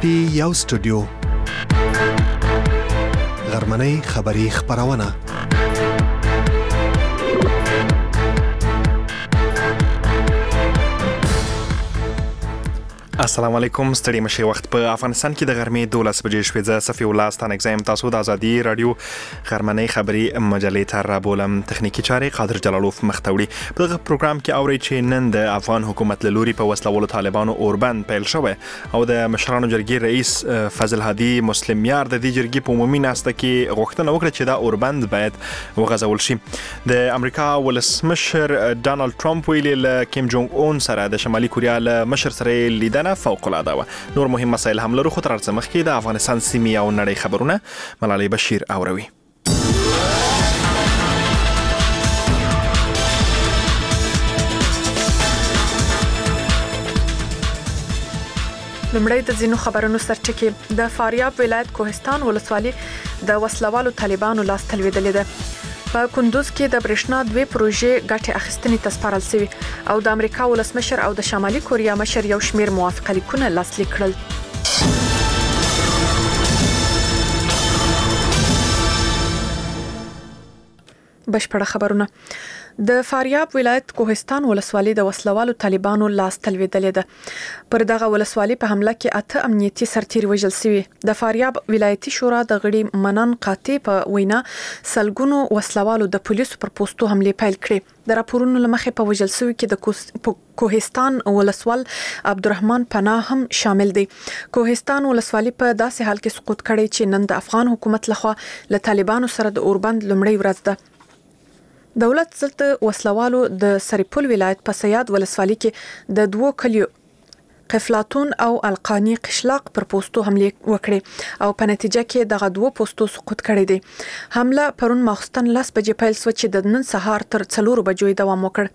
پی یو سټوډیو غرمنۍ خبری خبرونه السلام علیکم. ستړي مشه وخت په افغانستان کې د غرمې 12 بجې شوې. زه صفي الله ستانه اگزایم تاسو د ازادي رادیو غرمنۍ خبری مجلې ته را بولم. تخنیکی چارې قادر جلالوف مختوړي. په دغه پروګرام کې اوري چې نن د افغان حکومت له لوري په وسلوالو طالبانو اوربند پیل شوی او د مشرانو جرګې رئیس فضل هادي مسلم یار د دې جرګې په عمومي ناسته کې غوښتنه وکړه چې دا اوربند باید وغځول شي. د امریکا ولسمشر ډانلډ ټرمپ ویلي له کیم جونګ اون سره د شمالي کوریا له مشر سره لیدنه فوق العاده و. نور مهم مسایل هم لرو، خو تر څه مخکې د افغانستان سیمې او نړۍ خبرونه ملالۍ بشیر اوروي. لمړی د ځینو خبرونو سرټکی. د فاریاب ولایت کوهستان ولسوالۍ د وسلوالو طالبانو لاس تلویدلې ده. په کندوز کې د برېښنا 2 پروژې ګټه اخیستنې تسپارل شوی او د امریکا ولسمشر او د شمالي کوریا مشر یو شمیر موافقه لیکونه لاسلیک کړل. بشپړه خبرونه. د فاریاب ولایت کوهستان ولسوالۍ د وسلوالو طالبانو لاس تلویدلې ده. پر دغه ولسوالۍ په حمله کې 8 امنیتي سرتیر وژل شوي. د فاریاب ولایتي شورا د غړي منان قاطع په وینا سلګونو وسلوالو د پولیسو پر پوسټو حمله پیل کړې. د راپورونو لمخې په وژل شوي کې د کوهستان ولسوال عبدالرحمن پناه هم شامل دی. کوهستان ولسوالۍ په داسې حال کې سقوط کړي چې نن د افغان حکومت لخوا له طالبانو سره د اوربند لومړی ورځ ده. دولت زلته وسلوالو د سریپول ولایت په سیاد ولسوالۍ کې د 2 کلیو قفلاتون او القانی قشلاق پر پوسټو حمله وکړي او په نتیجه کې دغه 2 پوسټو سقوط کړي دي. حمله پرون ماخستن 10 بجې پیل شو چې د نن سهار تر 4 بجو دوام وکړ.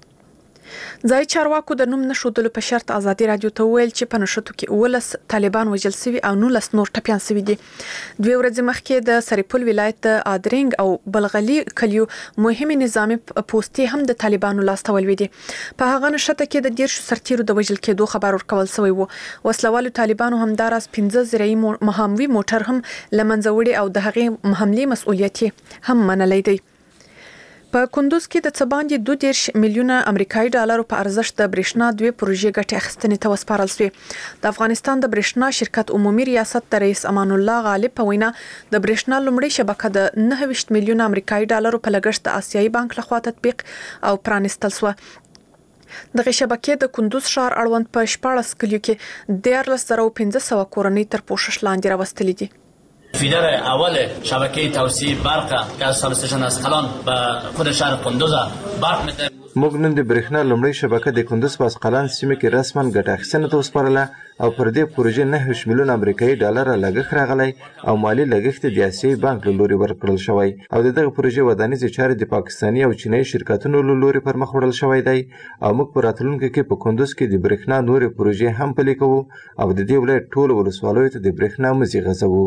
ځای چارواکو د نوم نشودلو په شرط ازادي رادیو ته ویل چې په نشټو کې 19 طالبان وژل شوي او 19 نور ټپيان شوي دي. 2 ورځې مخکې د سریپول ولایت د ادرنګ او بلغلي کلیو مهمه نظامی پوسټي هم د طالبانو لاس ته ولوي دي. په هغه نشته کې د 10 سرتیرو د وژل کېدو خبر ورکول شوی وو. وسلوالو طالبانو هم داراز 15 زرعي مهاموي موټر هم لمنځوړي او د هغې حمله مسؤلیت هم منلې دی. په کندوز کې د څباندې 2 میلیونه امریکایي ډالرو په ارزښت د برېښنا 2 پروژې ګټه اخیستنې ته وسپارل شوې. د افغانستان د برېښنا شرکت عمومي ریاست د رئیس امان الله غالب په وینا د برېښنا لومړی شبکه د 9 میلیونه امریکایي ډالرو په لګښت د آسیایي بانک لخوا تطبیق او پرانستل شو. دغه شبکې د کندوز ښار اړوند په 14 کلیو کې 13500 کورنۍ تر پوښښ لاندې راوستلې دي. فیدر اول شبکه توسعه برق که از ساب استیشن اسقلان به خود شهر کندوز برق میده. موږ نن د برېښنا لومړی شبکه د کندوز په اسقلان سیمه کې رسما ګټه اخیستنې ته وسپارله او پر دې پروژې 9 میلیونه امریکایي ډالر لګښت راغلی او مالی لګښت د آسیایي بانک له لوري ورکړل شوی او دغه پروژې ودانیزې چارې د پاکستاني او چینایي شرکتونو له لوري پر مخ وړل شوی دی او موږ په راتلونکي کې په کندوز کې د برېښنا نورې پروژې هم پلي کوو او د دې ولایت ټولو ولسوالیو ته د برېښنا مزي غځوو.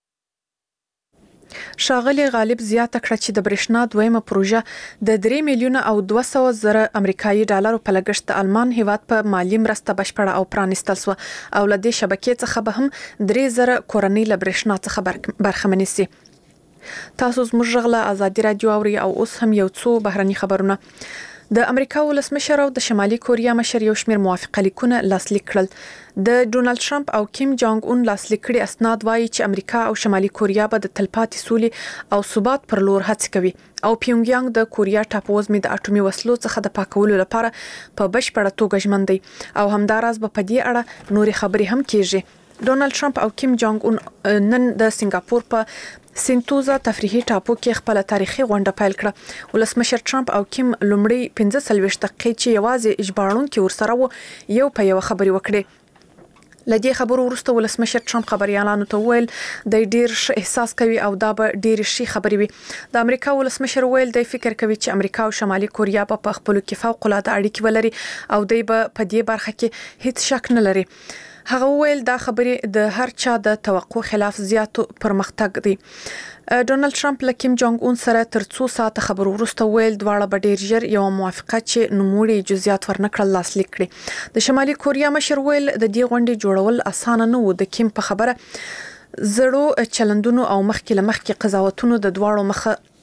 ښاغلي غالب زیاته کړه چې د برېښنا دویمه پروژه د 3 میلیونه او 200 زره امریکایي ډالرو په لګښت د آلمان هیواد په مالی مرسته بشپړه او پرانستل شو او له دې شبکې څخه به هم 3000 کورنۍ له برېښنا څخه برخمنې شي. تاسو زموږ غږ ازادي رادیو اوري او اوس هم یو څو بهرني خبرونه. د امریکا ولسمشر او د شمالي کوریا مشر یو شمیر موافقه لیکونه لاسلیک کړل. د ډونالد ټرمپ او کیم جونګ اون لاسلیک کړي اسناد وایي چې امریکا او شمالي کوریا به د تلپاتې سولې او ثبات پر لور هڅه کوي او پیونګیانګ د کوریا ټاپووزمې د اټومي وسلو څخه د پاکولو لپاره په بشپړه توګه ژمن دی او همداراز به په دې اړه نورې خبرې هم کیږي. ډونالد ټرمپ او کیم جونګ اون نن د سنگاپور په سنتوزا تفریحي ټاپو کې خپل تاریخي غونډه پیل کړه. ولسمشر ټرمپ او کیم لومړی 15 دقیقې چې یوازې اجبارونکي ورسره وو یو په یو خبرې وکړي. لدې خبرو وروسته ولسمشر ټرمپ خبريالانو ته ویل د ډیر احساس کوي او دا به ډیر شي خبري وي. د امریکا ولسمشر ویل د فکر کوي چې امریکا او شمالي کوریا په خپل کې فوق العاده اړیکې ولري او دوی به په دې برخه کې هیڅ شک نه لري. هغه ویل دا خبرې د هر چا د توقع خلاف زیات پرمختګ دی. ډونالد ټرمپ له کیم جونګ اون سره تر 2 ساعته خبرو وروسته ویل دواړه به ډیر ژر یو موافقه چې نوموړي جزئیات ورنکړل لاسلیک کړي. د شمالي کوریا مشر ویل د دې غونډې جوړول اسانه نه و. د کیم په خبره زړو چلندونو او مخکې قضاوتونو د دواړو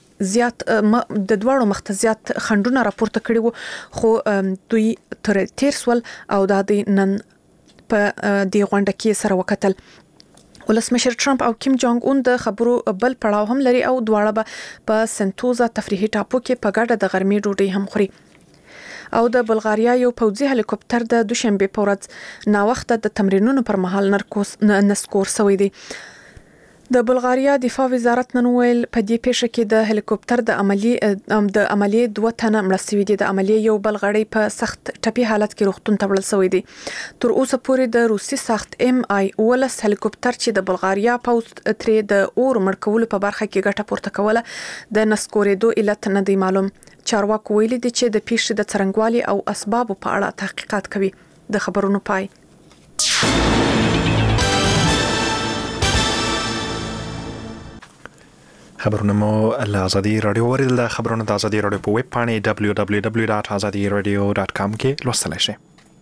مخ زیات خندونه راپورته کړي وو، خو دوی تر تیر سول او د نن په دې غونډه کې سره وکتل. ولسمشر ټرمپ او کیم جونګ اون د خبرو بل پړاو هم لري او دواړه به په سنتوزا تفریحي ټاپو کې په ګډه د غرمې ډوډۍ هم خوري. او د بلغاریا یو پوځي هلیکوپټر د دوشنبه په ورځ ناوخته د تمرینونو پر مهال نسکور شوی دی. د بلغاریا دفاع وزارت نن ویل په دې پیښه کې د هلیکوپټر د عملیې 2 تنه مړه شوي دي. د عملیې یو بل غړی په سخت ټپي حالت کې روغتون ته وړل شوی دی. تر اوسه پورې د روسي سخت MI-10 هلیکوپټر چې د بلغاریا پوځ ترې د اور مړ کولو په برخه کې ګټه پورته کوله د نسکورېدو علت نه دی معلوم. چارواکو ویلي دي چې د پیښې د څرنګوالي او اسبابو په اړه تحقیقات کوي. د خبرونو پای. خبرونه مو له ازادي رادیو ورل. د خبرونو د ازادي رادیو په ویب پاڼې www.azadiradio.com کې لوستلی شئ.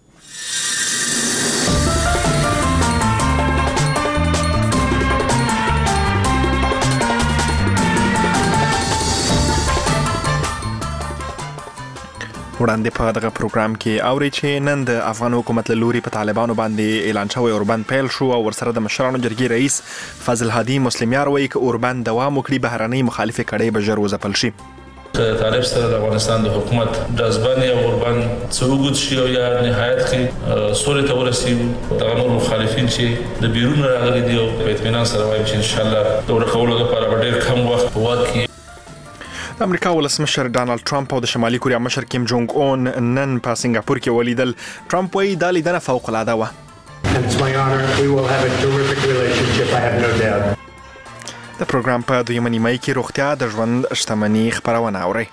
وړاندې په دغه پروګرام کې اوري چې نن د افغان حکومت له لوري په طالبانو باندې اعلان شوی اوربند پیل شو او ورسره د مشرانو جرګې رئیس فضل هادي مسلمیار وایي که اوربند دوام وکړي بهرنۍ مخالفې کړۍ به ژر وځپل شي. طالب سره د افغانستان د حکومت جذبان یا اوربند څوګد شي او یا نهایت کې سوري ته ورسیږي. دغه نور مخالفین چې د بیرون راغلي دي او په اطمینان سره وایم چې ان شاء الله د ورکولو لپاره به ډېر کم وخت واکي. د امریکا ولسمشر ډانلډ ټرمپ او د شمالي کوریا مشر کیم جونګ اون نن په سنگاپور کې ولیدل. ټرمپ وایي دا لیدنه فوق العاده وه. د پروګرام په دویمه نیمایي کې روغتیا د ژوند شتمنۍ خبرونه اورئ.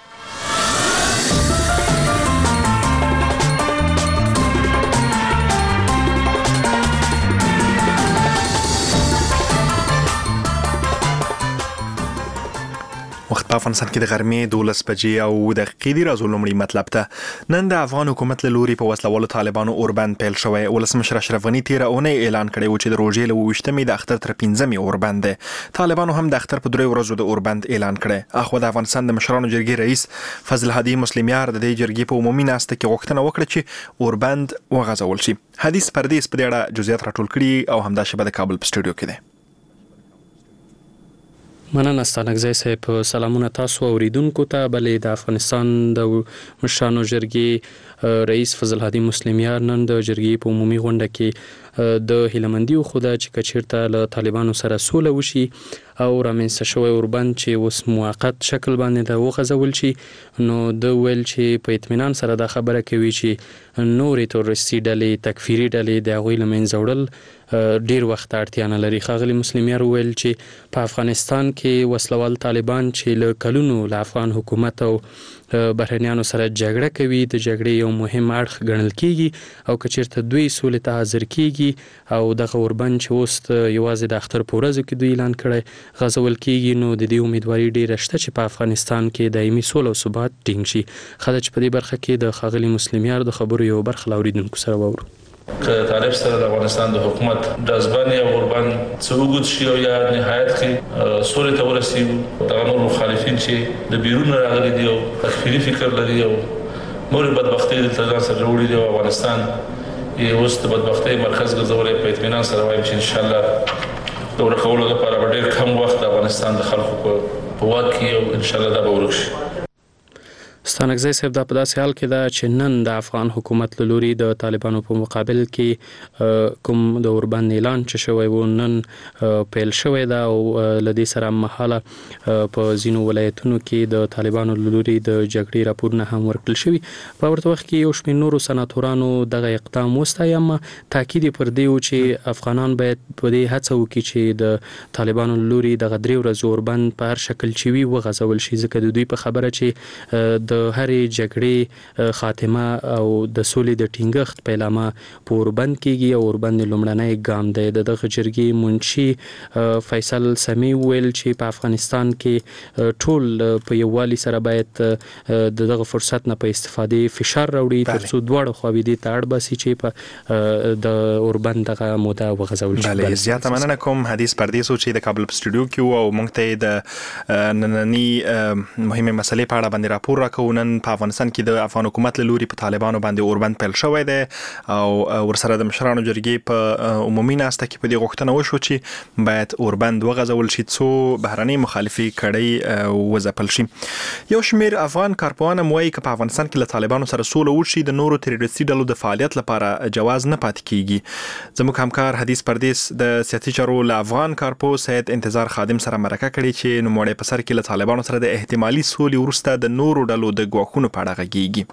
وخت په افغانستان کې د غرمې 12 بجې او دقیقې دی. راځو لومړی مطلب ته. نن د افغان حکومت له لوري په وسلوالو طالبانو اوربند پیل شوی. ولسمشر اشرف غني تیره اونۍ اعلان کړی و چې د روژې له 28مې د اختر تر 15مې اوربند دی. طالبانو هم د اختر په 3 ورځو د اوربند اعلان کړی. اخو د افغانستان د مشرانو جرګې رئیس فضل هادي مسلمیار د دې جرګې په عمومي ناسته کې غوښتنه وکړه چې اوربند وغځول شي. حدیث پردیس په دې اړه جزئیات راټول کړي او همدا شبه د کابل په سټوډیو کې دی. مننه ستانکزی صاحب. سلامونه تاسو اوریدونکو ته. بلې د افغانستان د مشرانو جرګې رئیس فضل هادي مسلمیار نن د جرګې په عمومي غونډه کې د هیلمندي خوده چې کچیرته له طالبانو سره سوله وشي او رامنځته شوی اوربند چې اوس موقت شکل باندې د وغځول شي، نو د ویل چې په اطمینان سره دا خبره کوي چې نورې تروریستي ډلې تکفیري ډلې د هغوی له منځه وړل ډیر وخت اړتیا نه لري. ښاغلي مسلمیار ویل چې په افغانستان کې وسلوال طالبان چې له کلونو له افغان حکومت او بهرنیانو سره جګړه کوي د جګړې یو مهم اړخ ګڼل کیږي او که چیرته دوی سولې ته حاضر کیږي او دغه اوربند چې اوس یوازې د اختر په ورځو کې دوی اعلان کړی غځول کیږي، نو د دې امیدواري ډیره شته چې په افغانستان کې دایمي سوله او ثبات ټینګ شي. خدای چې په دې برخه کې د ښاغلي مسلمیار د خبرو یو برخه لاوریدونکو سره واورو. که طالب سره د افغانستان د حکومت جذبان یا اوربند څوګد شي او یا نهایت کې سوري ته ورسیږي. دغه نور مخالفین چې د بیرون راغلي دي او تکفیري فکر لري او نور بدبختۍ د ځان سره وړي دي او افغانستان یې اوس د بدبختۍ مرکز ګرځولې په اطمینان سره وایم چې ان شاء الله د ورکولو لپاره به ډېر کم وخت د افغانستان د خلکو په واک کې او ان شاء الله دا به ورک شي. ستانکزی صاحب دا په داسې حال کې ده چې نن د افغان حکومت له لوري د طالبانو په مقابل کې کوم د اوربند اعلان چې شوی و نن پیل شوی ده او له دې سره مهاله په ځینو ولایتونو کې د طالبانو له لوري د جګړې راپورونه هم ورکړل شوي. په ورته وخت کې یو شمېر نورو سناتورانو دغه اقدام وستایي، اما تاکید پر دی و چې افغانان باید په دې هڅه وکړي چې د طالبانو له لوري دغه 3 ورځو اوربند په هر شکل چې وي وغځول شي، ځکه د دوی په خبره چې د هرې جګړې خاتمه او د سولې د ټینګښت پیلامه په اوربند کېږي او اوربند لومړنی ګام دی. دغه جرګې منشي فیصل سمی ویل چې په افغانستان کې ټول په یووالي سره باید دغه فرصت نه په استفادې فشار راوړي ترڅو دواړه خواوې دې ته اړ باسي چې په د اوربند دغه موده وغځول شي. بله زیاته مننه کوم. حدیث پردیسو چې د کابل په سټوډیو کې او موږ ته د نننی مهمه مسلې په اړه باندې راپور راکوو. نن په افغانستان کې د افغان حکومت له لوري په طالبانو باندې اوربند پیل شوی دی او ورسره د مشرانو جرګې په عمومي ناسته کې په دې غوښتنه وشو چې باید اوربند وغځول شي څو بهرنۍ مخالفي کړۍ وځپل شي. یو شمېر افغان کارپوهان هم وایي چې په افغانستان کې له طالبانو سره سوله وشي د نورو تروریستي ډلو د فعالیت لپاره جواز نه پاتې کیږي. زموږ همکار حدیث پردیس د سیاسي چارو له افغان کارپو سید انتظار خادم سره مرکه کړې چې نوموړی په سر کې له طالبانو سره د احتمالي سولې وروسته د نورو ډلو د ګواښونو په اړه غږیږي.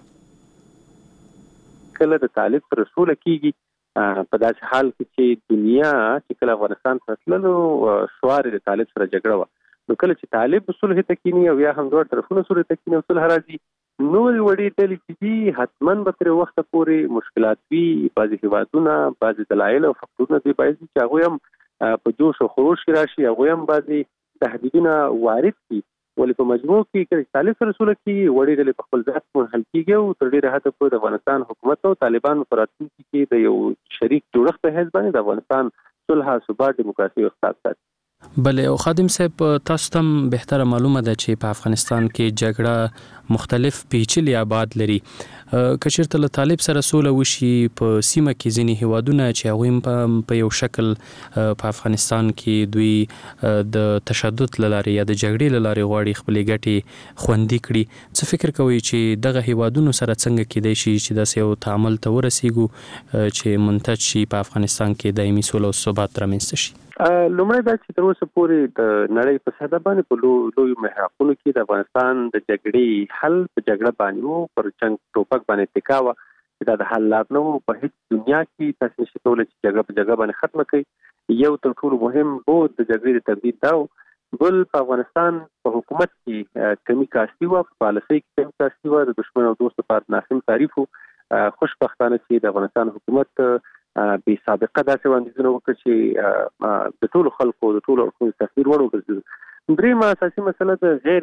کله د طالب سره سوله کیږي په داسې حال کې چې دنیا چې کله افغانستان ته تللو شوارې د طالب سره جګړه وه، نو کله چې طالب صلح ته کینی او یا هم دوه طرفونه صلح ته کینی او صلح راځي، نور وړي ډلې چې دي حتماً به تر وخته پورې مشکلات وي. بعضې هېوادونه بعضې دلایل او فکټورونه دي باید چې هغوی هم په جوش او خروش کې راشي، هغوی هم بعضې تهدیدونه وارد کړي. ولې په مجموع کې کله چې طالب سره سوله کېږي وړې ډلې په خپل ذات منحل کېږي او تر ډېره حده پورې د افغانستان حکومت او طالبانو په راتلونکي کې د یو شریک جوړښت په حیث باندې د افغانستان صلح، ثبات، دیموکراسي او اقتصاد ساتي. بله او خادم صاحب تاسو ته بهتره معلومه ده چې په افغانستان کې جګړه مختلف پیچلي ابعاد لري. که چېرته له طالب سره سوله وشي په سیمه کې ځینې هیوادونه چې هغوی په یو شکل په افغانستان کې دوی د تشدد له لارې یا د جګړې له لارې غواړي خپلې ګټې خوندي کړي، څه فکر کوئ چې دغه هیوادونو سره څنګه کېدای شي چې داسې یو تعامل ته ورسیږو چې منتج شي په افغانستان کې دایمي سوله او ثبات رامنځته شي؟ لومړی دا چې تر اوسه پورې د نړۍ په سطحه باندې په لویو محراقونو کې د افغانستان د جګړې حل په جګړه باندې وو، پر جنګ ټوپک باندې اتکا وه چې دا د حل لار نه وو. په هیڅ دنیا کې تاسو نشئ کولی چې جګړه په جګړه باندې ختمه کړئ. یو تر ټولو مهم بود د جګړې د تبدید دا و. بل په افغانستان په حکومت کې کمی کاستی وه، په پالیسۍ کې کمی کاستی وه، د دشمن او دوست لپاره ناسم تعریف وو. خوشبختانه چې د افغانستان حکومت بې سابقه داسې وړاندیزونه وکړ چې د ټولو خلکو د ټولو اړخونو تقدیر وړ وګرځېدل. درېیمه اساسي مسله د غیر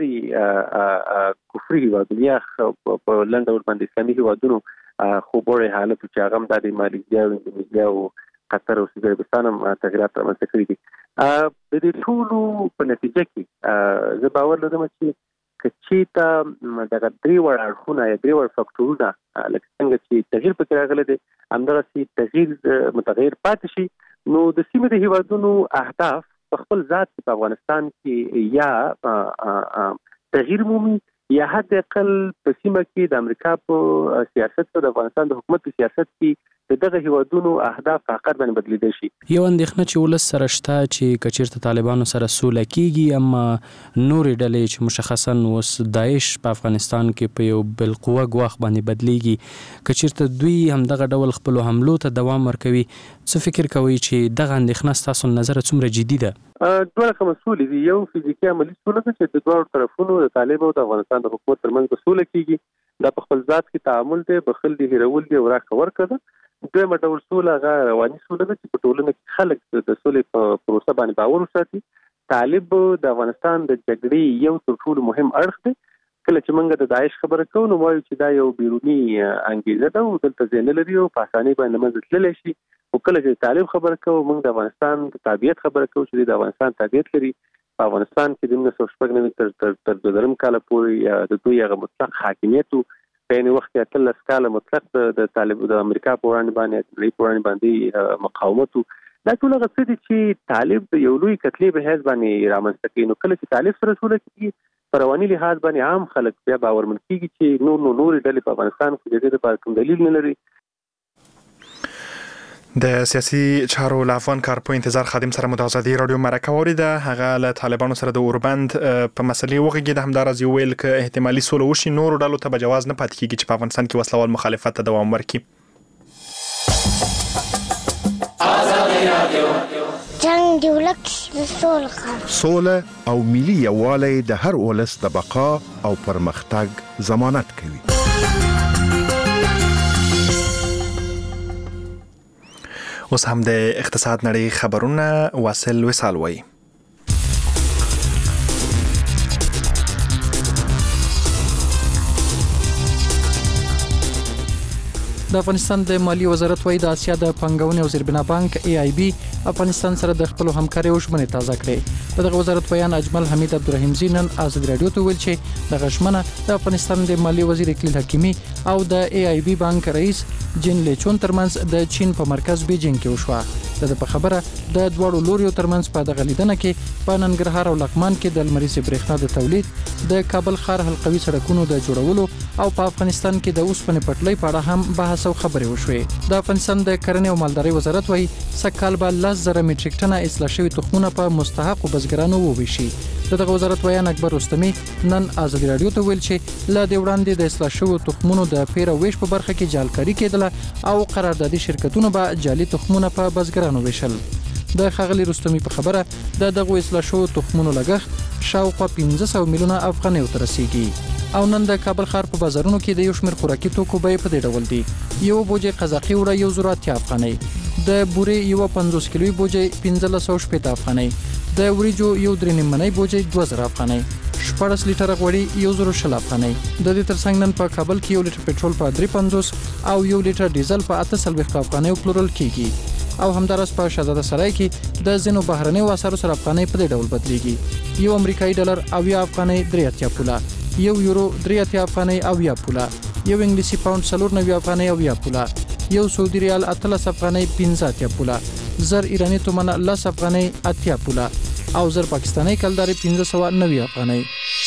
کفري هېوادونو یا په لنډ ډول باندې اسلامي هېوادونو خوبوړی حالت چې هغه هم دا د مالیزیا او اندونیزیا او قطر او سعودي عربستان هم تغیرات رامنځته کړي دي. د دې ټولو په نتیجه کې زه باور لرم چې که چېرته دغه درې وړ اړخونه یا درې وړ فکټورونه لکه څنګه چې تغییر پکې راغلی دی همدغسې تغییر متغیر پاتې شي، نو د سیمې د هېوادونو اهداف په خپل ذات کې په افغانستان کې یا تغییر مومي یا حد اقل په سیمه کې د امریکا په سیاست او د افغانستان د حکومت په سیاست کې دغه هیوادونو اهداف په حقیقت باندې بدلیدل شي. یو اندېښنه چې ولس سره شته چې که چېرته طالبانو سره سوله کېږي اما نورې ډلې چې مشخصا اوس داعش په افغانستان کې په یو بالقوه ګواښ باندې بدلیږي، که چېرته دوی همدغه ډول خپلو حملو ته دوام ورکوي، څه فکر کوئ چې دغه اندېښنه ستاسو له نظره څومره جدي ده؟ دوه رقمه سولې دي. یو فزیکي عملي سوله ده چې د دواړو طرفونو د طالب او د افغانستان د حکومت ترمنځ به سوله کېږي. دا په خپل ذات کې تعامل دی، بخښل دي، هېرول دي او راکړه ورکړه ده. دویمه ډول سوله هغه رواني سوله ده چې په ټولنه کې خلک د سولې په پروسه باندې باور وساتي. طالب د افغانستان د جګړې یو تر ټولو مهم اړخ دی. کله چې موږ د داعش خبره کوو نو وایو چې دا یو بیروني انګیزه ده او دلته ځای نه لري او په اسانۍ باندې منځ تللی شي. او کله چې طالب خبره کوو موږ د افغانستان د تابعیت خبره کوو چې د افغانستان تابعیت لري. په افغانستان کې د 1996 تر 2000 کال پورې د دوی هغه مطلق حاکمیت په یو وخت کې 13 کال مطلق د طالب د امریکا په وړاندې باندې مقاومت. دا ټول هغه څه دي چې طالب د یو لوی کتلې په حیث باندې رامنځته کوي. نو کله چې طالب سره سوله کېږي په رواني لحاظ باندې عام خلک بیا باورمن کېږي چې نورې ډلې په افغانستان کې د دې لپاره کوم دلیل نه لري. د سیاسي چارو له افغان کارپو انتظار خادم سره مو د ازادي راډیو مرکه واوریده. هغه له طالبانو سره د اوربند په مسلې وغږېده، همداراز یې ویل که احتمالي سوله وشي نورو ډلو ته به جواز نه پاتې کېږي چې په افغانستان کې وسلوال مخالفت ته دوام ورکړي. جنگ دی ولک سوله او ملي یووالی د هر ولس د بقا او پرمختګ ضمانت کوي. اوس هم د اقتصاد نړۍ خبرونه واصل وصال وایي. د افغانستان د مالی وزارت وايي د اسیا د پنګونې او زیربنا بانک AIB افغانستان سره د خپل همکاري او ژمنې تازه کړې. دغه وزارت بیان اجمل حمید عبدالرحیم زینن آزاد رادیو ته ویل چې د غشمنه د افغانستان د مالی وزیر اقلیل حکیمی او د AIB بانک رئیس جین لیچون ترمنځ د چین په مرکز بیجینګ کې وشوه. د په خبره د دوړو لوريو ترمنځ په دغه لیدنه کې په ننګرهار او لغمان کې د لمریز برېښنا د تولید د کابل ښار حلقوي سړکونو د جوړولو او په افغانستان کې د اوسپنې پټلۍ په اړه هم بحث او خبرې وشوې. د افغانستان د کرنې او مالدارۍ وزارت وايي سکهال به 10,000 میټریک ټنه اصلاح شوي تخمونه په مستحقو بزګرانو وویشي. دغه وزارت ویان اکبر رستمی نن آزاد رادیو ته ویل چې لا د وړاندې د اصلاح شوو تخمونو د پیر او ویش په برخه کې جالکاری کېدله او قراردادي شرکتونو به جعلي تخمونه په بزګرانو ویشل. د خغلی رستمی په خبره د دغه اصلاح شوو تخمونو لګښت شاوخوا 1500 میلیونه افغانۍ ته رسیدي. او نن د کابل ښار په بازارونو کې د یو شمېر خوراکي توکو بیې په دې ډول دي. یو بوجه قزاقي وړه 180 افغانۍ، د بورې یو 50 کیلوي بوجه 1580 افغانۍ، د وریجو یو 3 منۍ بوجه 2000 افغانۍ، 14 لیټره غوړي 120 افغانۍ. د دې ترڅنګ نن په کابل کې 1 لیټر پټرول په 350 او 1 لیټر ډیزل په 48 افغانۍ پلورل کیږي. او همدارس په شهزاده سرای کې د زینو بهرنۍ وسارو سره افغانۍ په دې ډول بدلېږي. یو امریکایي ډالر 80 افغانۍ 83 پوله، یو یورو 83 افغانۍ 80 پوله، یو انګلیسي پاوند 94 افغانۍ 80 پوله، یو سعودي ریال 13 افغانۍ 15 پوله، زر ایرانی تومان 10 افغانۍ 80 پوله او زر پاکستاني کلداري 1590 افغانۍ.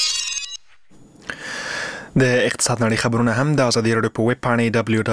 د اقتصاد نړۍ خبرونه هم د ازادي رادیو په ویب پاڼې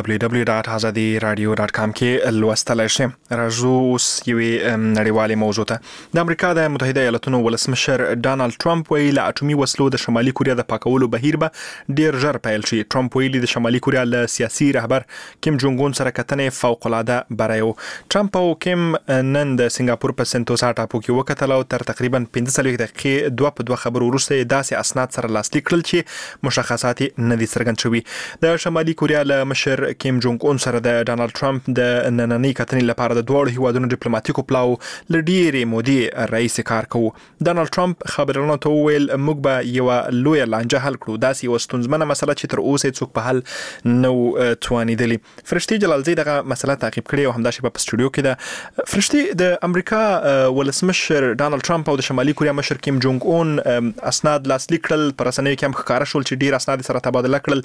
www.azadiradio.com کې لوستلای شئ. راځو اوس یوې نړیوالې موضوع ته. د امریکا د متحده ایالاتونو ولسمشر ډانلډ ټرمپ ویلي له اټومي وسلو د شمالي کوریا د پاکولو بهیر به ډیر ژر پیل شي. ټرمپ ویلي د شمالي کوریا له سیاسي رهبر کیم جونګ اون سره کتنې فوق العاده بریو. ټرمپ او کیم نن د سنگاپور په سنتوسا ټاپو کې وکتل او تر تقریبا 15 دقیقې دوه په دوه خبرو وروسته داسې اسناد سره لاسلیک کړل چې مشخصات نه دي څرګند شوي. د شمالي کوریا له مشر کیم جونګ اون سره د ډانلډ ټرمپ د نننۍ کتنې لپاره د دوه هیوادونو ډیپلوماټیکو پلاو ل ډیرې مودې رئیس کار کوي. ډانلډ ټرمپ خبرونه ته ویل موږ به یو لوی لانجه حل کړو. داسې یو ستونزمنه مسله چې تر اوسه څوک په حل نو توانیدلی. فرشتي جلالزی دغه مسله تعقیب کړي او همداشي په استودیو کې ده. فرشتي د امریکا ولسمشر ډانلډ ټرمپ او د شمالي کوریا مشر کیم جونګ اون اسناد لاسلیک کړل. پر رسنیو کې هم ښکاره شول چې ډیر اسناد سره تبادله کړل.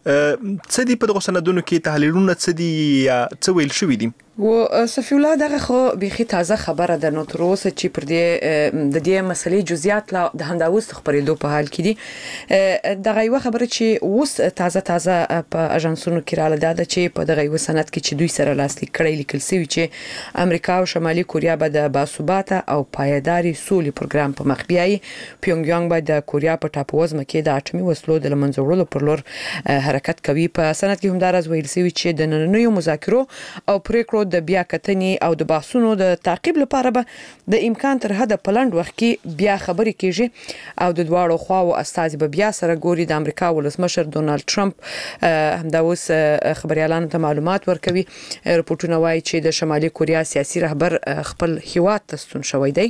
څه دي په دغه سندونو کې تحلیلونه څه دي یا څه ویل شوي دي؟ و صفی الله دغه خو بيخي تازه خبره ده. نو تر اوسه چې پر دې د دې مسلې جزئیات لا د همداوس خبرېدو په حال کې دي. دغه یو خبره چې اوس تازه په اژانسونو کې رااله ده چې په دغه یو سند کې چې دوی سره لاسلیک کړي لیکل شوی چې امریکا او شمالي کوریا به د باثباته او پایداري سولې پروګرام په مخ بیایي. پیونګ یانګ به د کوریا په ټاپووزمه کې د اټومي وسلو د لمنځه وړلو پر لور حرکت کوي. په سند کې هم دا راز ویل شوی چې د نننیو مذاکرو او پریکړو د بیا کتنې او د بحثونو د تعقیب لپاره به د امکان تر حد پلند وخت کې بیا خبرې کیږي او د دواړو خواو استازي به بیا سره ګوري. د امریکا ولسمشر ډونالد ټرمپ همداوس خبريالانو ته معلومات ورکوي. رپورټونه وايي چې د شمالي کوریا سیاسي رهبر خپل هیواد ته ستون شوی دی.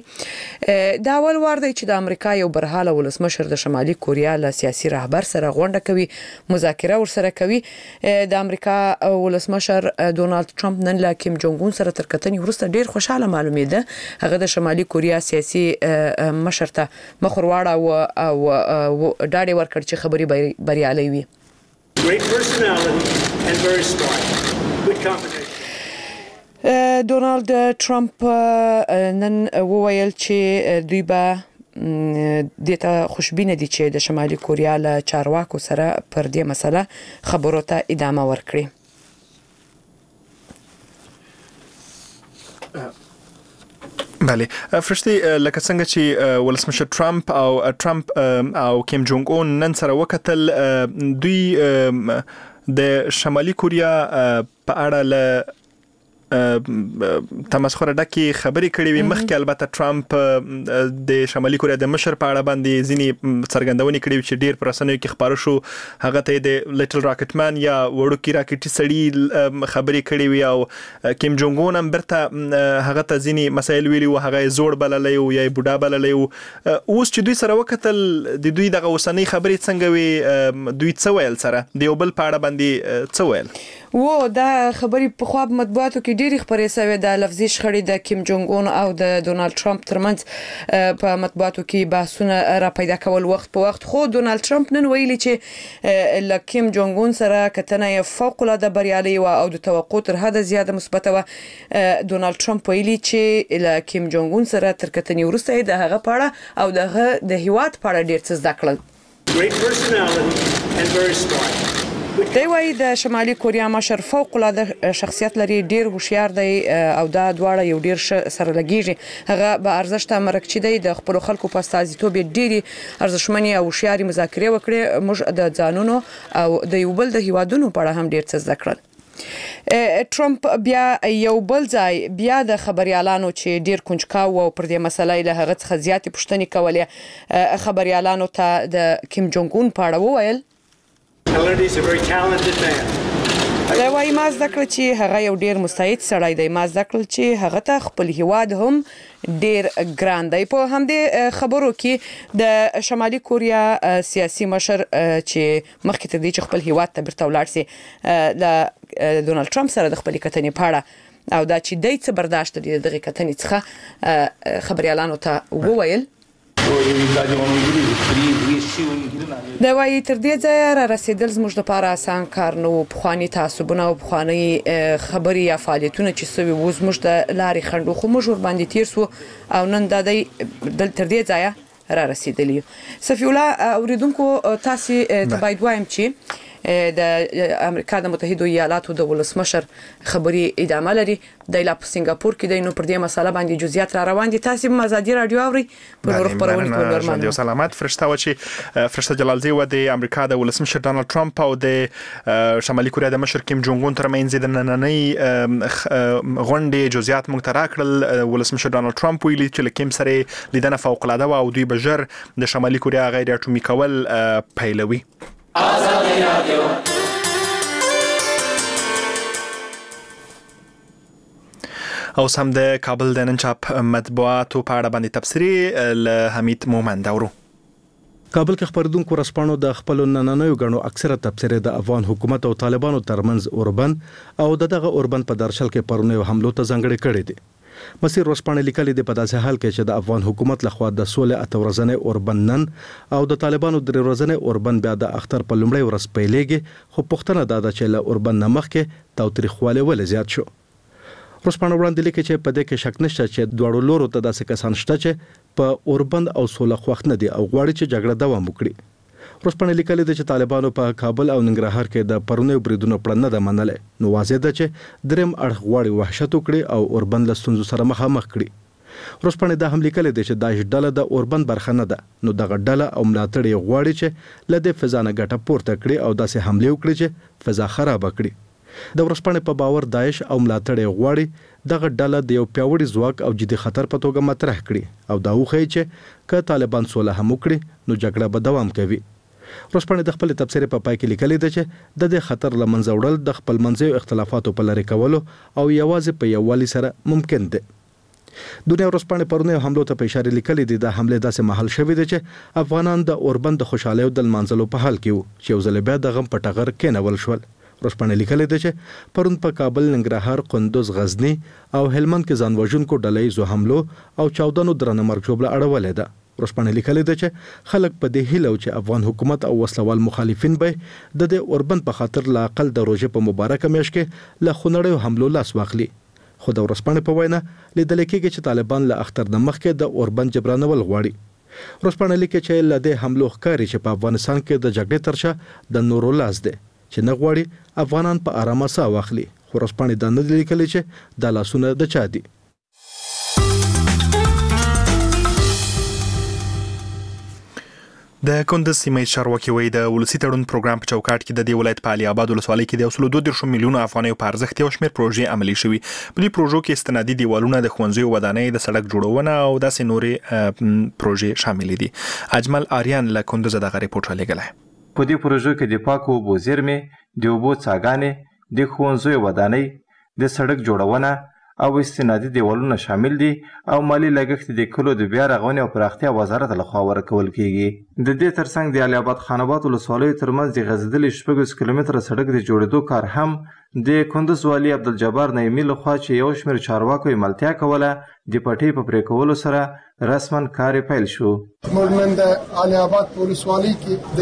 دا اول وار دی چې د امریکا یو برحاله ولسمشر د شمالي کوریا له سیاسي رهبر سره غونډه کوي، مذاکره ورسره کوي. د امریکا ولسمشر ډونالد ټرمپ نن له کیم جونګ اون سره تر کتنې وروسته ډیر خوشاله معلومېده. هغه د شمالي کوریا سیاسي مشر ته مخ ورواړه او ډاډ ورکړ چې خبري بریالي وي. ډونالد ټرمپ نن وویل چې دوی به دته خوشبینه دي چې د شمالي کوریا له چارواکو سره پر دې مسله خبرو ته ادامه ورکړي. بله فرشتي لکه څنګه چې ولسمشر ټرمپ او کیم جونګ اون نن سره وکتل، دوی د شمالي کوریا په اړه له تمسخر ډکه خبرې کړې وي. مخکې البته ټرمپ د شمالي کوریا د مشر په اړه باندې ځینی څرګندونې کړې چې ډیر پر رسنیو کې خبرو شو، هغه ته د لیټل راکټ مان یا وړوکی راکټي سړی خبرې کړې وي او کیم جونګ اون هم برته هغه ته ځینی مسایل ویلي او هغه زوړ بللې او یا بوډا بللې. اوس چې دوی سره وکتل د دوی دغه اوسنۍ خبرې څنګه وي، دوی څه ویل سره د یو بل په اړه باندې څه ویل؟ دا خبرې په خو مطبوعاتو کې ډېری خبرې شوې د لفظي شخړې د کیم جونګ اون او د ډونالد ټرمپ ترمنځ په مطبوعاتو کې بحثونه را پیدا کول وخت په وخت. خو ډونالد ټرمپ نن ویلي چې ل کیم جونګ اون سره کتنه فوق العاده بریالي او د توقع تر حد زیاته مثبت و. ډونالد ټرمپ ویلي چې ل کیم جونګ اون سره تر کتنې ورسته د هغه پاړه او د هیواد پاړه ډېر څه زده کړل. دی وايي د شمالي کوریا مشر فوق العاده شخصیت لري، ډیر هوښیار دی او دا دواړه یو ډیر سره لګیږي. هغه به ارزښت مرکچی دی، د خپل خلکو په استازیتوب ډیری ارزښمنې او هوښیاري مذاکره وکړي. موږ د ځانونو او د یو بل د هیوادونو په اړه هم ډیر څه زده کړل. ټرمپ بیا یو بل ځای بیا د خبريالانو چې ډیر کنجکاو او پر دې مسله له هغه څخه زیاتې پوښتنې کولې، خبريالانو ته د کیم جونګ اون په اړه وویل. دا وايي ما زده کړل چې هغه یو ډیر مستعد سړی دی، ما زده کړل چې هغه ته خپل هیواد هم ډیر ګران دی. په همدې خبرو کې د شمالي کوریا سیاسي مشر چې مخکې تر دې چې خپل هیواد ته بیرته ولاړ شي د ډونالد ټرمپ سره د خپل کتنې پاړه او دا چې دای څه برداشت لري دغه کتنې څخه خبريالانو ته وویل. دا وايي تر دې ځایه را رسیدل زموږ لپاره آسان کار نه و. پخوانی تعصبونه او پخوانی خبري یا فعالیتونه چې سوي و زموږ د لارې خنډو خو موږ ور باندې تیر سو او نن د دې تر دې ځایه را رسیدلی. صفی الله اوریدونکو تاسو ته باید وایم چې د امریکا د متحده ایالاتو د ولسمشر خبري ادامه لري. د لا په سنگاپور کې د نو پر دې مسله باندې جزئیات را روان دي. تاسو مزادي رادیو اوري په نور خبرونه کوم ورمان. سلامات فرشته و چې فرشته جلالزی و د امریکا د ولسمشر ډونالد ټرمپ او د شمالي کوریا د مشر کیم جونګ اون ترمنځ د نننۍ غونډې جزئیات موږ ته راکړل. ولسمشر ډونالد ټرمپ ویلي چې لکیم سره لیدنه فوق العاده او دوی بجر د شمالي کوریا غیر اټومي کول پیلوي. آزادی رادیو او سم د کابل د نن چاپ مطبوعاتو په اړه باندې تفسیری ل حمید مومند اورو. کابل کې خبردونکو رسپانو د خپل نننوي غنو اکثره تفسیر د افغان حکومت او طالبانو ترمنځ اوربن او دغه اوربن په درشل کې پرونه حملو ته ځنګړې کړې دي. مسیر رسپانه لیکلي د په داسې حال کې چې د افغان حکومت لخوا د سولې اتورزنې اوربن نن او د طالبانو د ورځنې اوربن بیا د اختر په لومړی ورځ پیلېږي، خو پښتنه دا ده چې له اوربن نمخ کې تاوتریخواله ول زیات شو. رسپانه وړاندې لیکي چې په دې کې شک نشته چې دوړو لورو ته داسې کسان شته چې په اوربن او سوله خوښ نه دي او غواړي چې جګړه دوام وکړي. رسپانه لیکلي چې طالبانو په کابل او ننګرهار کې د پرونی بریدونو پړنه د منلې، نو واضح ده چې دریم اړخ غواړي وحشت وکړي او اوربن له ستونزو سره مخامخ کړي. رسپانه د هم لیکلي چې داعش ډله د اوربن برخه نه ده، نو دغه ډله او ملاتړي غواړي چې له دې فضا نه ګټه پورته کړي او داسې حمله وکړي چې فضا خراب کړي. د ورسپانه په باور داعش او ملاتړي غواړي دغه ډله د یو پیاوړي ځواک او جدي خطر په توګه مطرح کړي او دا وخی چې ک طالبان سوله هم وکړي نو جګړه به دوام کوي. رسپانه د خپل تفسیر په پای کې لیکلي ده چې د دې خطر لمنځه وړل د خپل منځي اختلافاتو په لری کولو او یوازې په یووالي سره ممکن ده. دنیا رسپانه پرونه حملو ته په اشاره لیکلي دي د حمله داسې محل شوې ده چې افغانان د اوربند خوشاله او د منځلو په حال کې وو چې یو ځل بیا د غم پټغر کېنول شول. رسپانه لیکلي ده چې پرون په کابل، ننګرهار، قندوز، غزنی او هلمند کې ځانوژونکو ډلې زو حملو او 14 درنه مرګ جوړه اړولې ده. رسپانه لیکلي ده چې خلک په دې هیله چې افغان حکومت او وسلوال مخالفین به د اوربند په خاطر لا عقل د روزه په مبارکه میاشت کې له خونړیو حملو لاس واخلي. خو د رسپانه په وینا لیدل کېږي چې طالبان له اختر د مخ کې د اوربند جبرانول غواړي. رسپانه لیکي چې له دې حملو ښکاري چې په افغانستان کې د جګړې ترشا د نورو لاس ده چې نه غواړي افغانان په آرامه ساه واخلي. خو رسپانه د نه لیکلي چې د لاسونه د چا دي. د کندز سیمې چارواکي وایي د ولسی تړون پروګرام په چوکاټ کې د دې ولایت په علي آباد ولسوالۍ کې د 2.2 میلیون افغانیو په ارزښت یو شمېر پروژې عملي شوي. په دې پروژو کې استنادي دیوالونه، د ښوونځیو ودانۍ، د سړک جوړونه او داسې نورې پروژې شامل دي. اجمل آریان له کندز دغه ریپورت رالیږلی. په دې پروژو کې د پاکو اوبو زیرمې، د اوبو څاګانې، د ښوونځیو ودانۍ، د سړک جوړونه او استنادي دیوالونه شامل دي او مالی لګښت د کلو د بیا رغونې او پراختیا وزارت لخوا ورکول کیږي. د دې ترڅنګ د علي آباد خان آباد ولسوالیو ترمنځ د غځېدلي 6 کیلومتره سړک د جوړېدو کار هم د کندز والي عبدالجبار نعیمي لخوا چې یو شمېر چارواکو یې ملتیا کوله د پټۍ په پرې کولو سره رسما کار پیل شو. موږ نن د علي آباد په ولسوالۍ کې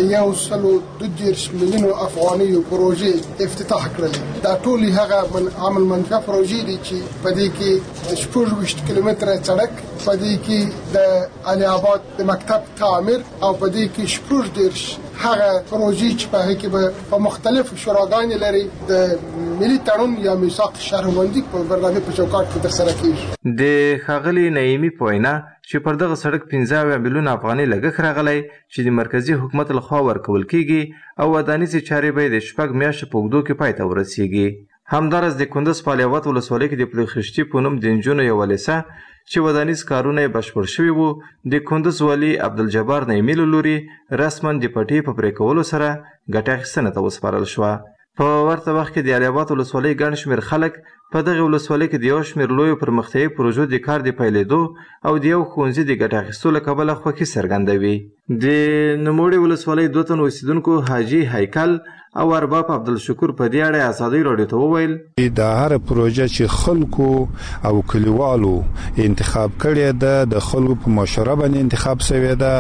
د 1.2 میلیون افغانیو پروژې افتتاح کړلې. دا ټول هغه عمل منفعه پروژې دي چې په دې کې 24 کیلومتره سړک، په دې کې د علي آباد د مکتب تعمیر او په دې کې 14 هغه پروژې چې په هغه کې په مختلف شوراګانې لري د ملي تړون یا میثاق شهروندي په برنامه په چوکاټ کې ترسره کیږي. د ښاغلي نعیمي په وینا چې پر دغه سړک 15 میلیون افغانۍ لګښت راغلی چې د مرکزی حکومت لخوا ورکول کیږي او ودانیزې چارې به د 6 میاشتو په اوږدو کې پای ته ورسیږي. همدارس د کندز په علي آباد ولسوالۍ کې د پلخشتي په نوم د نجونو یوه لیسه چې ودانیز کارونه یې بشپړ شوي وو، د کندز والي عبدالجبار نعیمي له لوري رسما د پټۍ په پرې کولو سره ګټه اخیستنې ته وسپارل شوه. په ورته وخت کې د علي آباد ولسوالۍ ګڼ شمېر خلک په دغه ولسوالۍ کې د یو شمېر لویو پرمختیایي پروژو د کار د پیلېدو او د یو ښوونځي د ګټه اخیستو له کبله خوښي څرګندوي. د نوموړې ولسوالۍ 2 تن اوسیدونکو حاجي هیکل او ارباب عبدالشکور په دې اړه ازادي راډیو ته وویل د هر پروژه چې خلکو او کلیوالو انتخاب کړي ده د خلکو په مشوره باندې انتخاب شوی ده.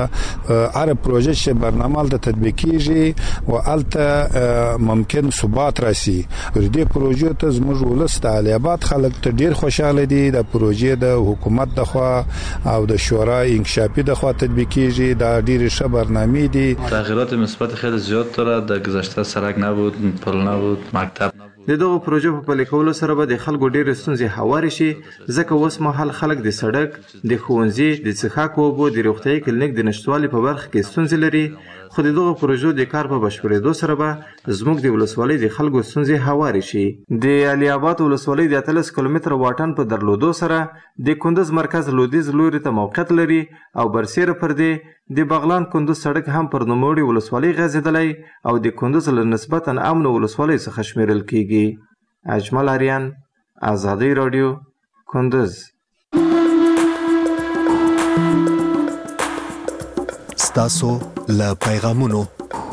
هر پروژه چې برنامه ته تطبیق کیږي او الته ممکن ثبات راشي. دې پروژه ته زموږ ولس د علي آباد خلک ته ډیر خوشاله دي. د پروژې د حکومت دخوا او د شورای انکشافي دخوا تطبیق کیږي. دا ډیر ښه برنامه دي. تغییرات مثبت خیلی زیاد داره. در گذشته سرک نبود، پل نبود، مکتب نبود. د دغه پروژې په پلي کولو سره به د خلکو ډېرې ستونزې هوارې شي، ځکه اوس مهال خلک د سړک، د ښوونځي، د څښاک اوبو، د روغتیایي کلینیک د نشتوالي په برخه کې ستونزې لري. خو د دغه پروژو د کار په بشپړېدو سره به زموږ د ولسوالۍ د خلکو ستونزې هوارې شي. د علي آباد ولسوالۍ د 18 کیلومتره واټن په درلودو سره د کندز مرکز لویدیځ لوري ته موقعیت لري او برسیره پر دې د بغلان کندز سړک هم پر نوموړې ولسوالۍ غځېدلی او د کندز له نسبتا امنو ولسوالۍ څخه شمیرل کیږي. اجمل آریان، ازادي راډیو، کندز. ستاسو له پیغامونو.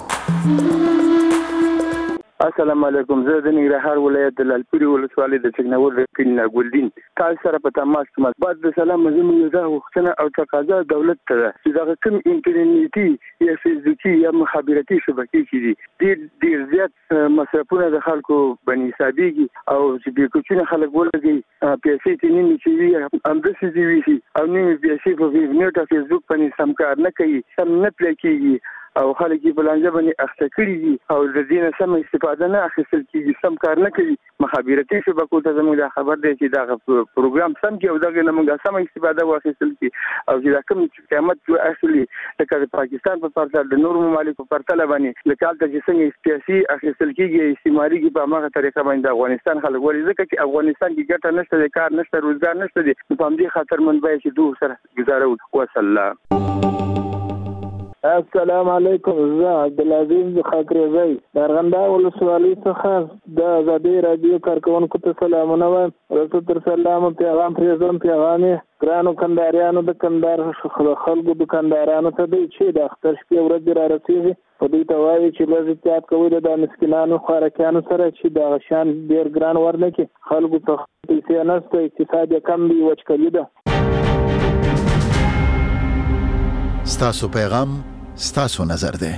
السلام علیکم. زه د ننګرهار ولایت د لالپورې ولسوالۍ د چکنور رکن ګلدین تاسو سره په تماس کې بعد د سلام زموږ د وختونه او تقاضا دولت ته چې دا کوم انټرنیټي یا فزیکي یا مخابراتي شبکې دي ډیر زیات مصرفونه د خلکو بني حسابيږي او چې د کوچني خلک ولګي پیسې ته نه نیچوي هم د سي وي سي او نه پیسې په ویډیو ته فیسبوک باندې سم کار نه کوي، سم نه پلی کیږي او خلک په لانجه باندې اخته کړي دي او د دې نه سم استفاده نه اخیستل کیږي، سم کار نه کوي. مخابراتي شبکو ته زموږ د خبر دی چې دا پروګرام سم کې او دغه نه موږ سم استفاده واخیستل کی او چې دا کوم قیامت اصلي لکه د پاکستان په پرتله د نورو ممالکو په پرتله باندې لکه حالت چې څنګه سیاسي اخیستل کیږي استعماري کې په هغه طریقه باندې افغانستان خلک ولې ځکه چې افغانستان کې ګټه نشته، کار نشته، روزګار نشته دي، په همدې خاطر منبع چې دوه سره گزارو. وسلام. السلام علیکم. زه عبدالعزیز خاطرزی درغندار ولسوالۍ څخه د ازادي راډیو کارکونکو ته سلامونه وایم. رسول تر سلام پیغام پرېږدم. پیغام ګرانو کندهاریانو د کندهار خلکو دکاندارانو ته دی چې د اختر شپې ورځې را رسېږي په دوی ته وایي چې لږ احتیاط کوئ د مسکینانو خوارکیانو سره چې دغه شیان ډېر ګران ورنکړي. خلکو ته پیسې نشته، اقتصاد یې کم دی، وچکلي ده. ستاسو پیغام ستاسو نظر ده.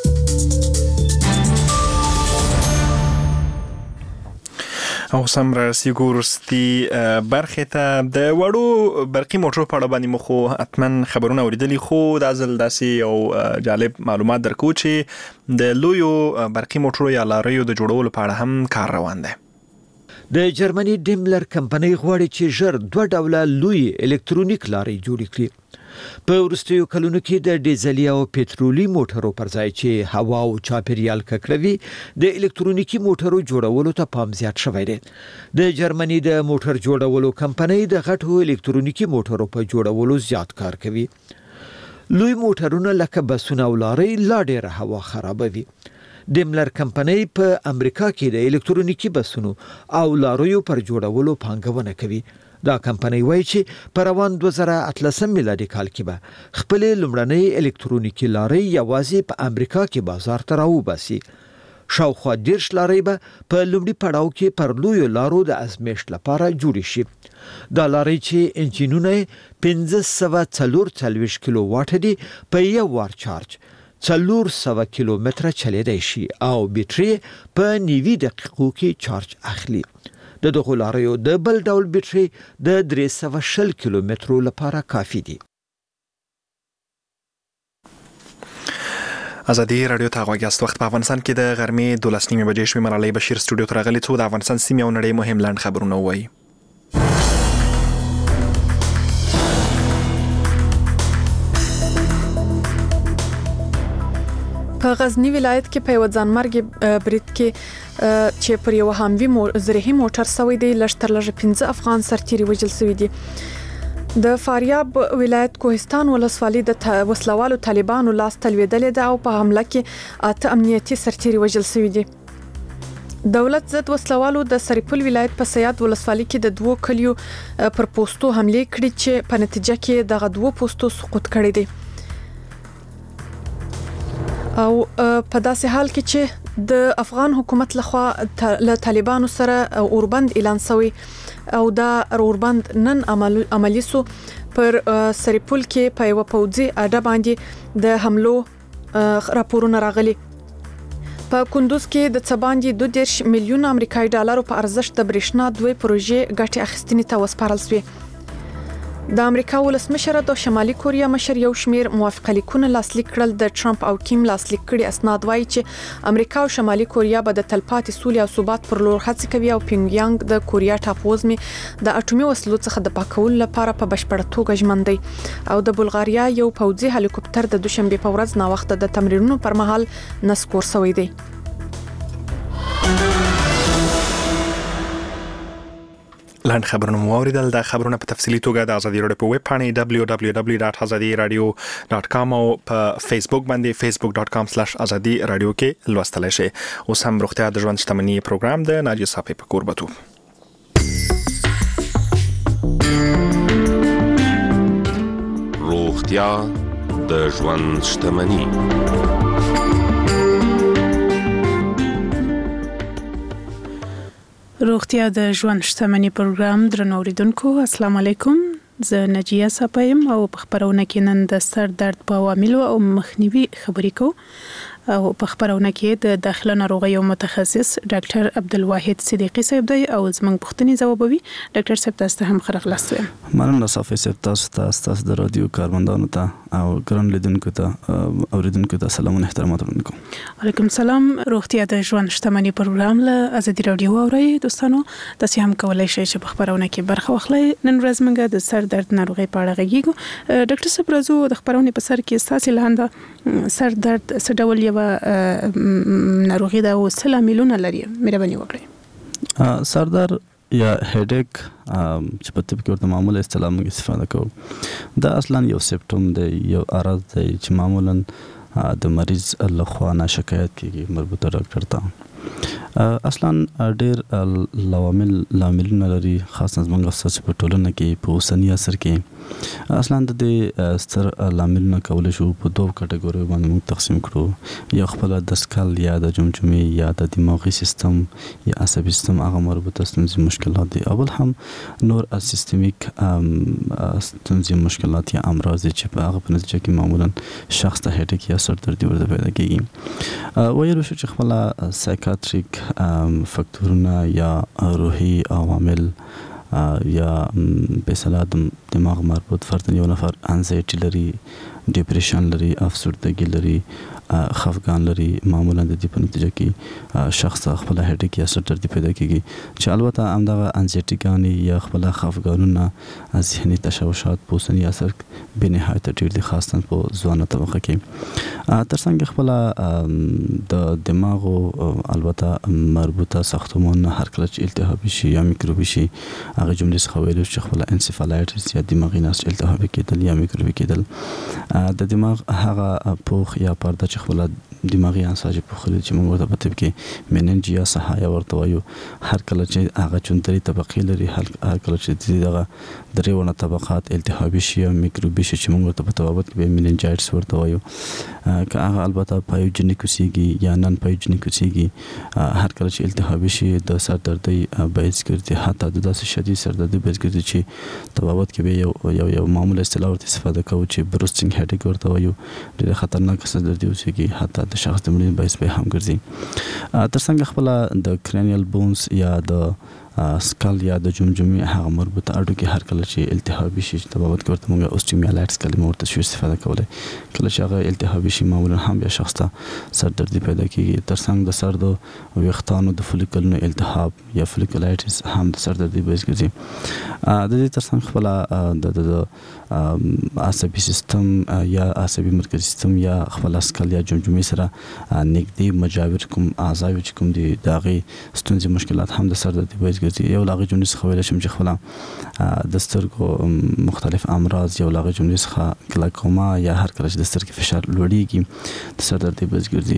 او سم راسیګو ورستي برخه ته د وړو برقي موټرو په اړه باندې مخو اتمن خبرونه اوریدلی، خو د ازل داسې او جالب معلومات درکو چې د لویو برقي موټرو یا لاریو د جوړولو په اړه هم کار روان دی. د جرمني ډیملر کمپنۍ غواړي چې ژر 2 ډوله لوی الکترونیک لارې جوړ کړي. په وروستیو کلونو کې د ډیزلي او پټرولي موټرو پر ځای چې هوا او چاپیریال ککړوي د الکترونیکي موټرو جوړولو ته پام زیات شوی دی. د جرمني د موټر جوړولو کمپنۍ د غټو الکترونیکي موټرو په جوړولو زیات کار کوي. لوی موټرونه لکه بسونه او لارۍ لا ډېره هوا خرابوي. ډیملر کمپنۍ په امریکا کې د الکترونیکي بسونو او لاریو پر جوړولو پانګونه کوي. دا کمپنۍ وایي چې په روان 2018 میلادي کال کې به خپل لومړنۍ الکترونیکي لارۍ یوازې په امریکا کې بازار ته راوباسي. شاوخوا 10 لارۍ به په لومړي پړاو کې پر لویو لارو د ازمېښت لپاره جوړې شي. دا لارۍ چې انجینونه 1540 کیلو واټ دي په یو وار چارج 400 کیلومتره چلیدای شي او بیټري په 90 دقیقو کې چارج اخلي. د دغه لاریو د بل ډول بیټري د 320 کیلومترو لپاره کافي دي. ازادي رادیو ته غواګاست وخت په افغانستان کې د غرمې 12:30 بجې شوې. ملالۍ بشیر سټوډیو ته راغلي څو د افغانستان سیمې او نړۍ مهم لاند خبرونه وایي. په غزنی ولایت کې په یو ځانمرګي برید کې چې پر یو هموي زرهي موټر سوي دی لشتر لږ 15 افغان سرتیري وژل شوي دي. د فاریاب ولایت کوهستان ولسوالۍ د وسلوالو طالبانو لاس تلویدلې ده او په حمله کې 8 امنیتي سرتیري وژل شوي دي. دولت ضد وسلوالو د سرپل ولایت په سیاد ولسوالۍ کې د 2 کلیو پر پوسټو حمله کړې چې په نتیجه کې دغه 2 پوسټو سقوط کړي دي. او په داسې حال کې چې د افغان حکومت لخوا له طالبانو سره اوربند اعلان شوی او دا اوربند نن عملی سو پر سرپل کې په یو پوځي اډه باندې د حملو راپورونه راغلي. په کندوز کې د څباندې 2 میلیون امریکایي ډالرو په ارزښت د برېښنا دوی پروژې ګټې اخیستنې ته وسپارل شوې. د امریکا ولسمشر د شمالي کوریا مشر یو شمیر موافقه لیکونه لاسلیک کړل. د ټرمپ او کیم لاسلیک کړي اسناد وایي چې امریکا او شمالي کوریا به د تلپاتې سولې او ثبات پر لور هڅې کوي او پینګ د کوریا ټاپوزمې د اټومي وسلو څخه د پاکولو لپاره په بشپړه توګه ژمن دی. او د بلغاریا یو پوځي هلیکوپټر د دوشنبه په ورځ نا وخت د تمرینونو پر مهال نسکور شوی دی. لاند خبرونه مو اوریدل. د خبرونه په تفصیلی توګه د ازادي رادیو په ویب پاڼه www.azadiradio.com او په فیسبوک باندې facebook.com/azadiradio کې لوستلی شئ. اوس هم روغتیا د ژوند شتمنۍ پروګرام د ناجیه صافی په کوربتو. روغتیا د ژوند شتمنۍ. روغتیا د ژوند شتمنۍ پروګرام درنو اوریدونکو السلام علیکم. زه ناجیه صاحب او په خبرونه کې نن د سر درد په عواملو او مخنیوي خبرې کوو. او په خبرونه کې د داخله ناروغیو متخصص ډاکټر عبدالواحد صدیقی صاحب دی او زموږ پوښتنې ځوابوي. ډاکټر صاحب تاسو ته هم خرغلاست وایم. مننه صافی صاحب تاسو د رادیو کارمندانو ته او ګران لیدونکو ته اوریدونکو ته سلامونه احترامات ورکوم. علیکم سلام. روغتیا د ژوند شتمنۍ پروګرام له ازادي رادیو اورئ دوستانو. تاسو هم کولای شئ چې په خبرونه کې برخه واخلئ. نن ورځ موږ د سر درد ناروغي په اړه غږیږو. ډاکټر صاحب راځو د خبرونه په سر کې تاسو لاندې سر درد څه ډول یو ناروغي ده او څه لاملونه لري مهرباني وکړئ. سر درد یا هډیک چې په طب کې ورته معموله اصطلاح موږ استفاده کوو. دا اصلا یو سیمپټوم دی، یو عرض دی چې معمولا د مریض له خوا نه شکایت کیږي مربوطه ډاکټر ته. اصلا ډېر لاملونه لري، خاصه زموږ په ټولنه کې په اوسني عصر کې اصلا د دې ستر لاملونه کولای شو په دوه کټګوریو باندې موږ تقسیم کړو. یو خپل د سکل یا د جمجمې یا د دماغي سیستم یا عصبي سیستم هغه مربوطه ستونزې مشکلات دي. اول هم نور سیستمیک ستونزې مشکلات یا امراض چې په هغه په نتیجه کې معمولا شخص ته هډیک یا سر درد ورته پیدا کیږي. ویل شو چې خپل سایکاتریک فاکتورونه یا روحي عوامل یا به اصطلاح دماغ مربوط فرد یو نفر انزایټي لري، ډیپریشن لري، افسردګي لري، خفګان لري، معمولا د دې په نتیجه کې شخص خپل هډیک یا سر درد پیدا کیږي چې البته همدغه انزایټیګانی یا خپل خفګانونه ذهني تشوشات په اوسني عصر به نهایت ډیر دي، خاصه په ځوانه طبقه کې. ترڅنګ خپل د دماغ البته مربوطه ساختمان هر کله چې التهابي شي یا میکروبي شي، هغه جملې څخه ویل چې خپل انسفالایټس یا دماغي نسج التهابي کېدل یا میکروبي کېدل، د دماغ هغه پوخ یا پرده چې خپل دماغي انساج په خله چې موږ ورته په طب کې مننج یا صحایا ورته وایو، هر کله چې هغه چونتري طبقه لري، هر کله چې دغه دریونه طبقات التهابي شي یا میکروبي شي چې موږ ورته په طبابت کې مننجایټس ورته وایو، که هغه البته پایوجنیک وسیږي یا نن پایوجنیک وسیږي، هر کله چې التهابي شي د سر دردي باعث ګرځي، حتی د داسې شدید سر دردي باعث ګرځي چې طبابت کې به یو معمول اصطلاح ورته استفاده کوو چې بروستینګ هډیک ورته وایو، ډېر خطرناک سر دردي وسیږي، حتی د شخص د مړینې باعث به هم ګرځي. ترڅنګ خپل د کرینیل بونز یا د سکل یا د جمجمې هغه مربوطه اډو کې هر کله چې التهابي شي طبابت کې ورته موږ اوستیومیالایټس کلمه ورته شو استفاده کولای، کله چې هغه التهابي شي معمولا هم بیا شخص ته سر دردي پیدا کیږي. ترڅنګ د سر د ویښتانو د فولیکلونو التهاب یا فولیکولایټس هم د سر دردي باعث ګرځي. د دې ترڅنګ خپل د عصبي سیستم یا عصبي مرکزي سیستم یا خپل سکل یا جمجمې سره نږدې مجاور کوم اعضاء چې کوم دي دغه ستونزې مشکلات هم د سر دردي باعث یو لاغه جملې څخه ویل شم چې خپل د سترګو مختلف امراض، یو لاغه جملې څخه کلاکوما یا هر کله چې د سترګې فشار لوړیږي د سر دردي باعث ګرځي.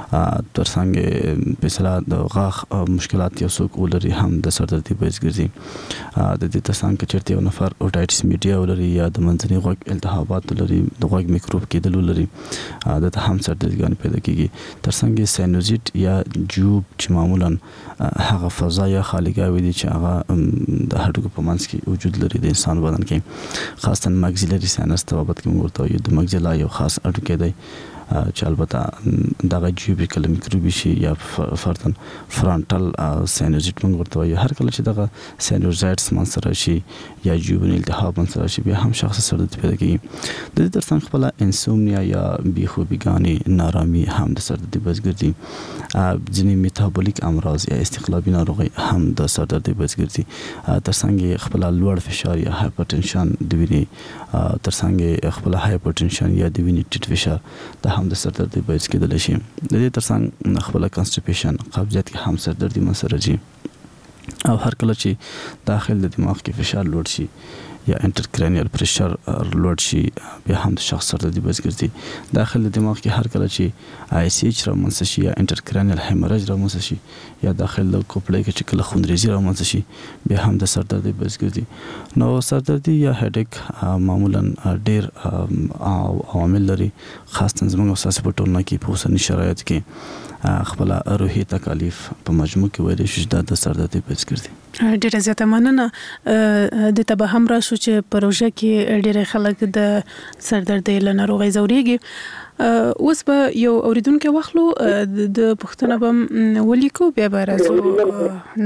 ترڅنګ په اصطلاح د غاښ مشکلات یو څوک ولري هم د سر دردي باعث ګرځي. د دې ترڅنګ چې چېرته یو نفر اوټایټس میډیا ولري یا د منځني غوږ التهابات ولري، د غوږ میکروب کېدل ولري، د هم سر دردګان پیدا کیږي. ترڅنګ ساینوزیټ یا جوب چې معمولا هغه فضا یا خالګاوي دي چې هغه د هډوکو په منځ کې وجود لري د انسان بدن کې، خاصتا مګزیلري ساینس طبابت کې موږ ورته وایو، د مګزیلا یو خاص هډوکی دی چې البته دغه جیوبي کله میکروبي شي یا فرضاً فرانټل ساینوزیټ موږ ورته وایو، هر کله چې دغه ساینوزایټس منځ راشي یا جیوبي التهاب منځ راشي بیا هم شخص سر درد پیدا کیږي. د دې ترڅنګ خپل انسومنیا یا بیخوبیګانې نارامي هم د سر درد باعث ګرځي. ځینې میټابولیک امراض یا استقلابي ناروغي هم د سر درد باعث ګرځي. ترڅنګ خپل لوړ فشار یا هایپرټنشن د وینې، ترڅنګ خپل هایپرټنشن یا د وینې ټیټ فشار هم د سر دردي باعث کېدلی شي. د دې ترڅنګ خپل کانسټیپیشن قبضیت کې هم سر دردي منځ راځي، او هر کله چې داخل د دماغ کې فشار لوړ شي یا انټرکرینیل پریشر لوړ شي بیا هم د شخص سر دردي باعث ګرځي. داخل د دماغ کې هر کله چې آی سی ایچ رامنځته شي یا انټرکرینیل هیمریج رامنځته شي یا داخل د کوپړۍ کې چې کله خونریزي رامنځته شي بیا هم د سر دردي باعث ګرځي. نو سر دردي یا هډیک معمولا ډیر عوامل لري، خاصه زموږ اساسي په ټولنه کې په اوسني شرایط کې خپل روحي تکالیف په مجموع کې ویل شي د سر دردي باعث ګرځي. ډیره زیاته مننه. د تبه هم راسو چې پروژه کې ډیره خلک د سر درد له ناروغۍ زوريږي. اوس به یو اوریدونکو واخلو د پښتنه بم ولیکو بیا به راځو.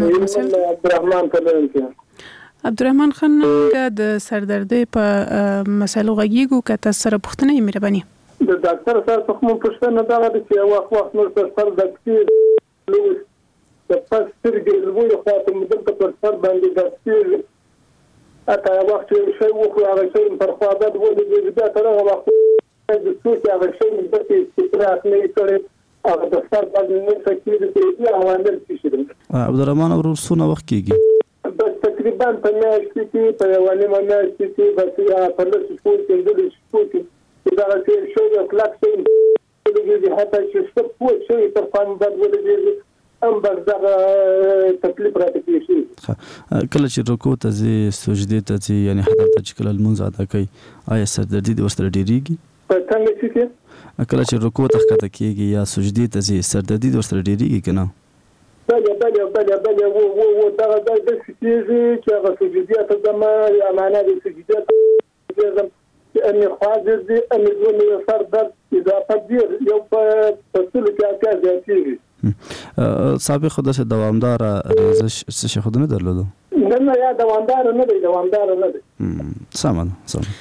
عبدالرحمن خان د سر درد په مسلو غږیږو کته سره پښتنه یې مهرباني. د ډاکټر سره کوم پښتنه دا د چې وخت نور سر درد کې د پسترګې لوی خاطر مدته پر سر باندې دستي اته وخت شي وخو هغه شي پر خوا د ولې د تر هغه وخت د څه هغه شي مدته استراحت نه کړي هغه د سر باندې نه فکر کوي عوامل څه دي. عبدالرحمن ورور څونه وخت کېږي؟ بس تقریبا په میاشت کې په یو میاشت کې بس یا په لږ سپورت کې د سپورت کې دا چې شو یو کلاک شي د هغه چې سپورت شي تر پاند ولې ام برزغه تکلیف راته کیږي. کله چې رکوع ته زی سجدي ته زی یعنی حضرت چې کله المنز ادا کوي آیا سر دردي د ورسره ډیریږي؟ په څنګه چې کله چې رکوع ته ښکته کیږي یا سجدي ته زی سر دردي د ورسره ډیریږي کنه؟ بله و دا د سجدي چې هغه سجدي ته زما یا معنا د سجدي ته ان خواجه دي ان زونه سر درد اضافه دي یو په تفصیل کې اکاږي. سابق خود څه دوامدار ریزش څه خود نه درلوده؟ نه یا دوامدار نه دی. سم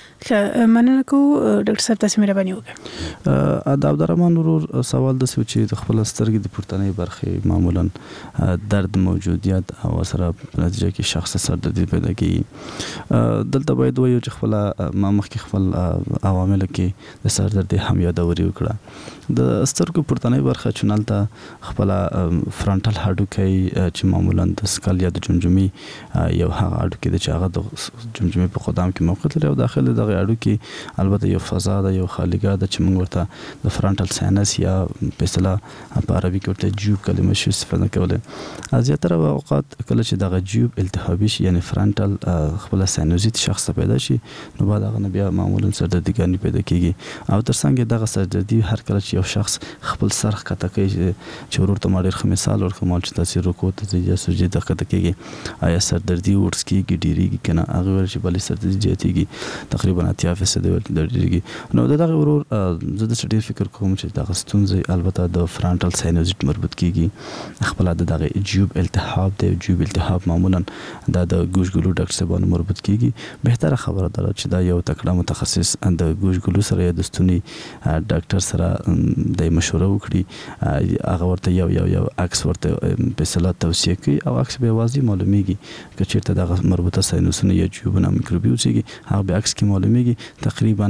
مننه کو ډاکټر صاحب تاسو مهرباني وکړئ. د عبدالرحمن ورور سوال د سوچي د خپل سترګې د پورتنۍ برخې معمولا درد موجودیت او سره په نتیجه کې شخص سر درد پیدا کیږي. دلته باید وایو چې خپل ما مخکې خپل عوامل کې د سر درد هم یادوري وکړه. د سترګو پورتنۍ برخه چونالته خپل فرنټل هډوکی چې معمولا د سکل یا د جمجمې یو هغه هډوکی د چاغه د جمجمې په قدام کې موقعیت لري او داخله د هډوکی البته یو فضا ده یو خالیګاه ده چې موږ ورته د فرنټل ساینس یا په اصطلاح په عربي کې ورته جیوب کلمه شي استفاده کوله. زیاتره اوقات کله چې دغه جیوب التهابي شي یعنی فرنټل خپل ساینوزیت شخص پیدا شي نو بعد هغه بیا معمولا سردردګانی پیدا کیږي او ترڅنګ دغه سردردي هر کله چې یو شخص خپل سر خطا کوي چې ورته ما ډېر مثال ورکوم چې تاسو رکوع ته یا سجدي ته خطا کیږي آیا سردردي ورسکیږي ډیریږي کنه هغه ورشي بلې سردردي جاتیږي تقریبا 80% ډیریږي. نو دغه ورور زه د ډېر فکر کوم چې دغه ستونزې البته د فرنټل ساینوزیت مربوط کیږي خپل دغه جیوب التهاب د جیوب التهاب معمولا د ګوشګلو ډاکټر صاحب مربوط کیږي. بهتره خبره ده چې دا یو تکړه متخصص د ګوشګلو سره یا د ستوني ډاکټر سره د مشوره وکړي هغه ورته یو عکس ورته په صلاح توصیه کوي او عکس به واضح معلومیږي چې چیرته دغه مربوطه ساینوسونه یا جیوبونه میکروبي اوسېږي هغه به عکس کې معلومیږي تقریبا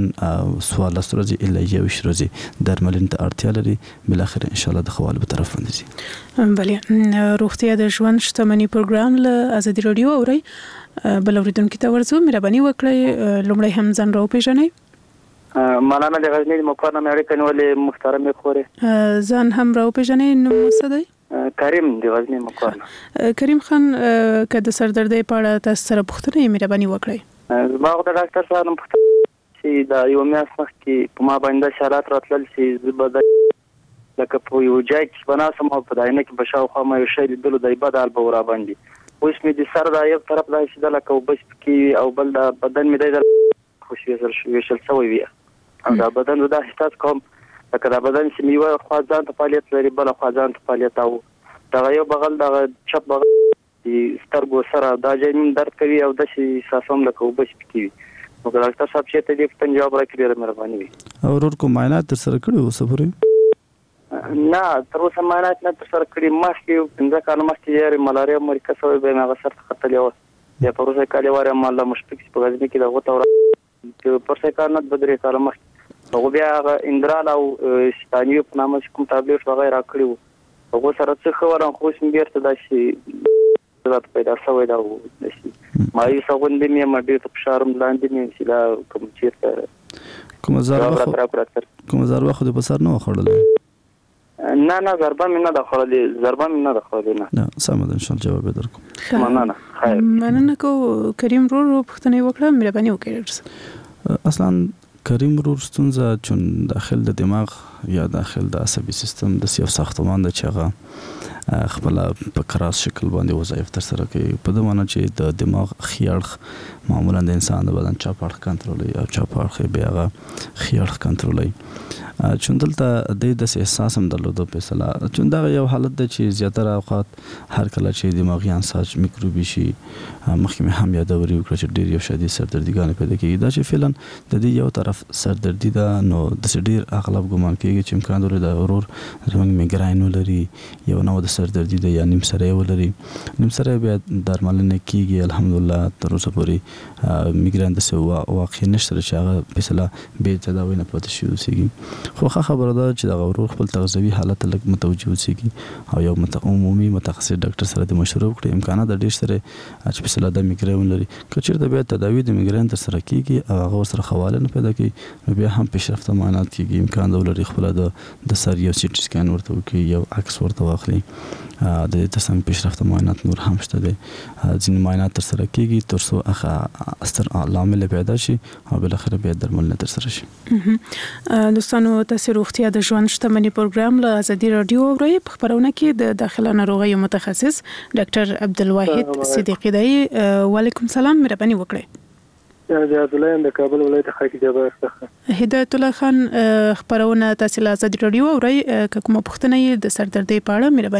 14 ورځې الا 21 ورځې درملنې ته اړتیا لري بل اخر ان شاء الله د خوالو په طرف باندې شي. بله روغتیا د ژوند شتمنۍ پروګرام له ازادي رادیو اوري بل اوریدونکو ته ورزو مهرباني وکړئ لومړی هم ځان راوپېژنئ. مولانا د غزنی مقام اړیکه نیولې محترم خورې ځان هم راوپېژنئ نو څه دی؟ کریم د غزنی مقام. کریم خان که د سردردۍ په اړه تاسو سره پوښتنه یې مهرباني وکړئ. ما د ډاکټر صاحب نن پوښتنه چې دا یو میاشت مخکې په ما باندې شرایط راتلل چې زه به لکه په یو ځای کې بناسم او په داینه کې به شاوخوا ما یو شی لیدلو دی بد حال به ورا باندې اوس مې د سر دا یو طرف دا چې لکه وبس کې او بل دا بدن مې دی خوش ویشل شوی وي او دا بدن دا احساس کوم لکه دا بدن چې میوه خوا ځان ته فعالیت لري بل خوا ځان ته فعالیت او دا یو بغل دا چپ بغل سترګو سره دا ځین درد کوي او د شي ساسوم لکه وبس کوي نو ډاکټر صاحب چې ته دې په جواب راکړي ډېر مهرباني وي. او ورور کو معاینات تر سره کړو سفرې؟ نه تر اوسه معاینات نه تر سره کړی مخکې 15 کال مخکې یې ملاریا مرکز سره به هغه سره خطلې و یا پروسه کالي واره مال مشفق په غزنی کې دا غوته ور پرسه کارنت بدري کال مخکې هغه بیا اندرال او شتانیو په نامه کوم تابلیټ وغیرہ کړیو هغه سره څه خبره خو سم بیرته دا شي پیدا شوی دا و نشي ما یې څنګه دې مې ډېر په شارم لاندې مې چې دا کوم چیرته کوم زار واخو د بسر نه خړل نه ضربه مې نه دخلې نه سم ده ان شاء الله جواب درکوم. مننه خیر مننه کو کریم رو پښتنه وکړه مهرباني وکړئ. اصلا کریم ورور ستونزه چون داخل د دماغ یا داخل د عصبي سیستم د سیاف ساختمان د چغه خپل په کراس شکل باندې وظایف تر سره کوي په دې معنی چې د دماغ خیاړ معمولا د انسان د بدن چاپاړ کنټرولوي او چاپاړ به هغه خیاړ کنټرولوي چون دلته د احساس هم درلوده په اصطلاح چون دا یو حالت د چې زیاتره اوقات هر کله چې دماغي انساج میکروبي شي مخکې هم یادوري وکړه چې ډیر یو شدید سردردګان پیدا کیږي دا چې فعلا د دې یو طرف سردردي ده نو د ډیر اغلب ګمان کیږي چې امکان لري د ورور زموږ میګراین ولري یو نو د سردردي ده یا نیم سره ولري نیم سره بیا درملنه کیږي الحمدلله تر اوسه پورې میګراین د سوا واقع نشته چې هغه په اصطلاح به تداوی نه پاتې شي اوسېږي خو خبره ده چې د ورور خپل تغذوي حالت لږ متوجه اوسېږي او یو عمومي متخصص ډاکټر سره د مشوره وکړي امکانات د ډیر سره چې په اصطلاح د میګراین لري کچیر د بیا تداوی د میګراین تر سره کیږي او هغه سره حواله نه پیدا کوي بیا هم پیشرفته معاینات کیږي امکان ولري خپل د سر یو سي ټي سکان ورته وکړي یو عکس ورته واخلي د دې ترڅنګ پیشرفته معاینات نور هم شته دي ځینې معاینات تر سره کیږي تر څو هغه اثر عامل پیدا شي او بل اخر بیا درملنه تر سره شي. دوستانو تاسو روغتیا د ژوند شتمنۍ پروګرام له ازادي رادیو اورئ په خبرونه کې د داخله ناروغیو متخصص ډاکټر عبدالواحد صدیقی دی. وعلیکم السلام مهرباني وکړئ. هدایت الله د کابل ولایت خاک جبار څخه. هدایت الله خان خبرونه تاسو له ازادي رادیو اورئ کومه پوښتنه د سردردۍ په اړه مهرباني.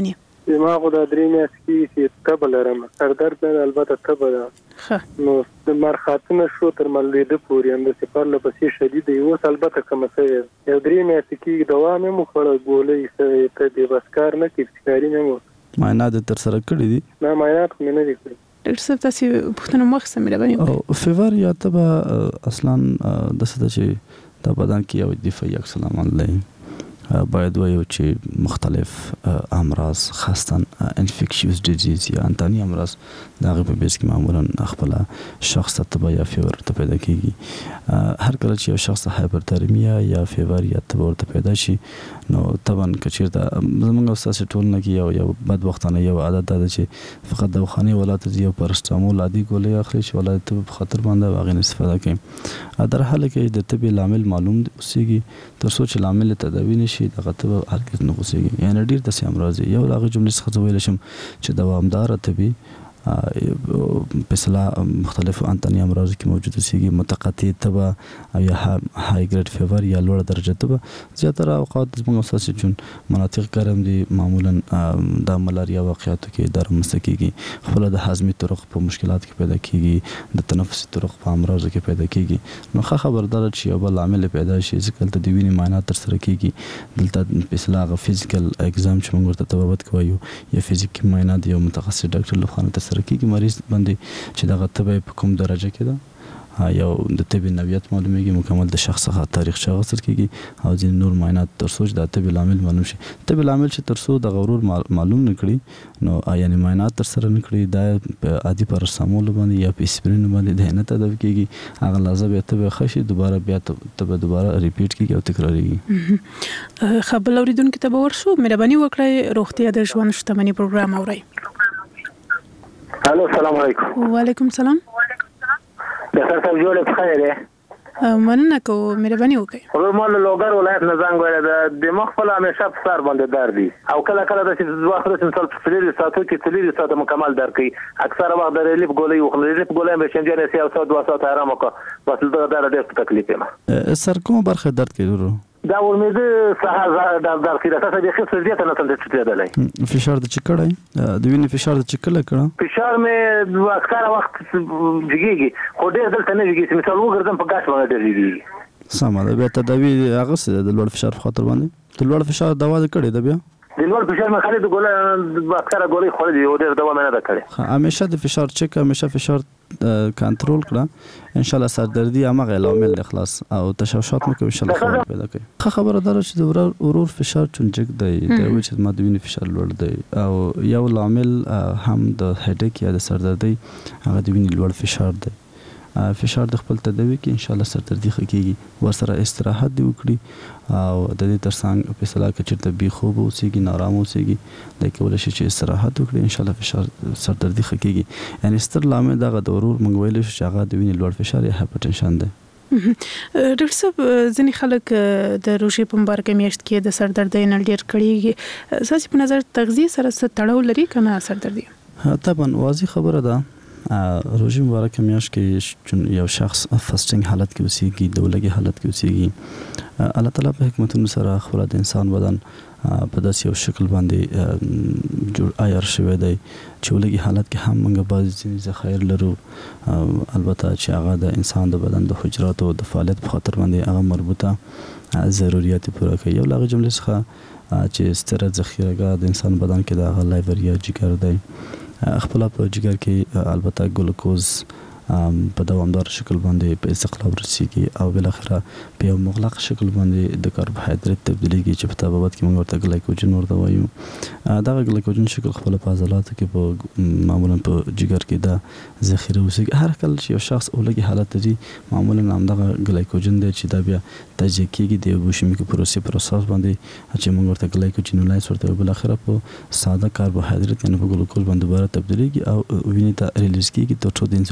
ما خو د درې میاشتې کې تبه لرم سردرد نه البته تبه ده نو د مرخاتونه شو تر ملېده پورې هم د سفر لپسې شدید دی اوس البته کوم څه یو 3 میاشتې کې دوا مې مو خوړه ګولۍ ته د بسکار نه کې فکرې مې مو معاینات تر سره کړی دي نه معاینات مې نه دي کړی ډاکټر صاحب تاسو پوښتنه مخ سمې راوړئ او فیور یا تبه اصلا د څه چې د بدن کې یو دفاعي عکس العمل دی باید وایو چې مختلف امراض خاصه انفیکشیوس ډیزیز یا انتانی امراض دا غو په بیس کې معمولا خپل شخص ته تبه یا فیور ته پیدا کیږي هر کله چې یو شخص هایپرترمیا یا فیور یا تبه ورته پیدا شي نو طبعا کچیر دا زمونږ استاد ټول نه کې یو بدبختانه یو عادت ده چې فقط دواخانه ولادت یو پرستامول عادي ګولې اخلي چې ولادت په خطر باندې واغې استفاده کوي در حال کې د طبي لامل معلوم اوسېږي تر څو چې لامل تداوی نشي دغه ته هرګز نه اوسېږي یعنی ډیر د امراض یو لاغه جملې څخه ویل شم چې دوامدار طبي مثلا مختلف انتانی امراض کې موجود اوسېږي متقطع تبه او یا های ګریډ فیور یا لوړه درجه تبه زیاتره اوقات زموږ اساسي چون مناطق ګرم دي معمولا د ملاریا واقعاتو کې درمسته کېږي خپل د هضمي طرق په مشکلات کې پیدا کېږي د تنفسي طرق په امراض کې پیدا کېږي نو خبردار چې یو بل عامل پیدا شي ځکه د وینې معاینات تر سره کېږي دلته مثلا فزیکل اگزام چې موږ ورته تبابت کوو یا فزیکي معاینات یو متخصص ډاکټر لخوا تر سره کېږي مریض باندې چې دغه تبه په کوم درجه کې ده یو د طبي نوعیت معلومیږي مکمل د شخص څخه تاریخ شغل کېږي او ځین نور معاینات تر څو د طبي لامل معلوم شي طبي لامل چې تر څو د غرور معلوم نکړي نو یعنی معاینات تر سره نکړي دا عادي پاراسټامول باندې یا پیسپرین باندې د نه تداوی کېږي هغه لازم به طبي خشي دوباره بیا طبي دوباره ریپیټ کېږي او تکرارېږي خبر اوریدونکو ته ورسو مهرباني وکړئ روغتیا د ژوند شتمنۍ پروګرام اورئ الو السلام علیکم وعلیکم السلام ډاکټر صاحب جوړه بخیر دی مننه کوم مهرباني وکړئ ورمال لوګر ولایت نه زنګ وره د مخفل همیشه په سر باندې درد دي او کله کله د وخت د مثال په فلری ساتو کې فلری ساتو مکمل درد کوي اکثر وخت د ریلیف ګولې او ریلیف ګولې به شنجره سي او 2 ساعت آرام وکړه بس دا ډېر تکلیف ما سر کوم برخه درد کوي دا ورمېده سهار در کې راځه چې خصوص زیات نه تل څه دی فشار د چکړای د وینې فشار د چکړه کړه فشار مې اکثر وخت جګیږي خو ډېر دلته نه جګیږي مثال وګرځم په ګاش باندې ډېر جګیږي سمه ده بیا تداوی هغه څه د لوړ فشار په خاطر باندې د لوړ فشار دوا کړې ده بیا د لوړ فشار مې خالي د ګولې اکثر ګولې خوري دی او ډېر دوا مې نه کړې همیشه د فشار چک همیشه فشار کنټرول کړه ان شاء الله سردردي هغه عوامل اخلاص او تشوشات مو کوي ان شاء الله پیدا کوي خبره ده چې د ورور فشار چونجک دی د وچ ما د وینې فشار لوړ دی او یو عامل هم د هډیک یا د سردردي هغه د وینې لوړ فشار دی فشار د خپل تداوی کې ان شاء الله سردردي خکېږي ورسره استراحت دی وکړي او د دې ترڅنګ په اصطلاح کې چې بي خوب اوسېږي نارام اوسېږي د کول شي چې استراحت وکړي ان شاء الله فشار سردردي خکېږي یعنی ستر لامل دغه ضرور منګویل شي چې هغه د وینې لوړ فشار یا هایپرټنشن دی ډاکټر صاحب ځینې خلک د روژې په مبارکه میاشت کې د سردردۍ نه ډېر کړيږي اساسي په نظر تغذیه سره څه تړاو لري کنه سردردي طبعا واضح خبره ده روژې مبارکه میاشت کې یو شخص فاستینګ حالت کې اوسېږي د ولګي حالت کې اوسېږي الله تعالی په حکمتونو سره خپل د انسان بدن په داسې یو شکل باندې جوړ عیار شوی دی چې ولګي حالت کې هم موږ بعضې ځینې ذخایر لرو البته چې هغه د انسان د بدن د حجراتو د فعالیت په خاطر باندې هغه مربوطه ضرورت پوره کوي یو لاغه جملې څخه چې ستره ذخیره‌ګاه د انسان بدن کې د هغه لیور یا جګر دی خپل په جګر کې البته ګلوکوز په دوامدار شکل باندې په استقلال رسیږي او بل اخره په یو مغلق شکل باندې د کاربوهایډریټ تبدیلیږي چې په تبابت کې موږ ورته ګلایکوجن ورته وایو دا ګلایکوجن شکل خپل په عضلاتو کې په معمولا په جګر کې دا ذخیره وسیږي هر کله چې یو شخص اولګي حالت لري معمولا همدغه ګلایکوجن دی چې دا بیا تجزیه کېږي د بوشمیک پروسس باندې چې موږ ورته ګلایکوجنولایز ورته بل اخره په ساده کاربوهایډریټ یعنی په ګلوکوز باندې دوباره تبدیلیږي او وینې ته ریلیز کېږي تر څو د انسولین په واسطه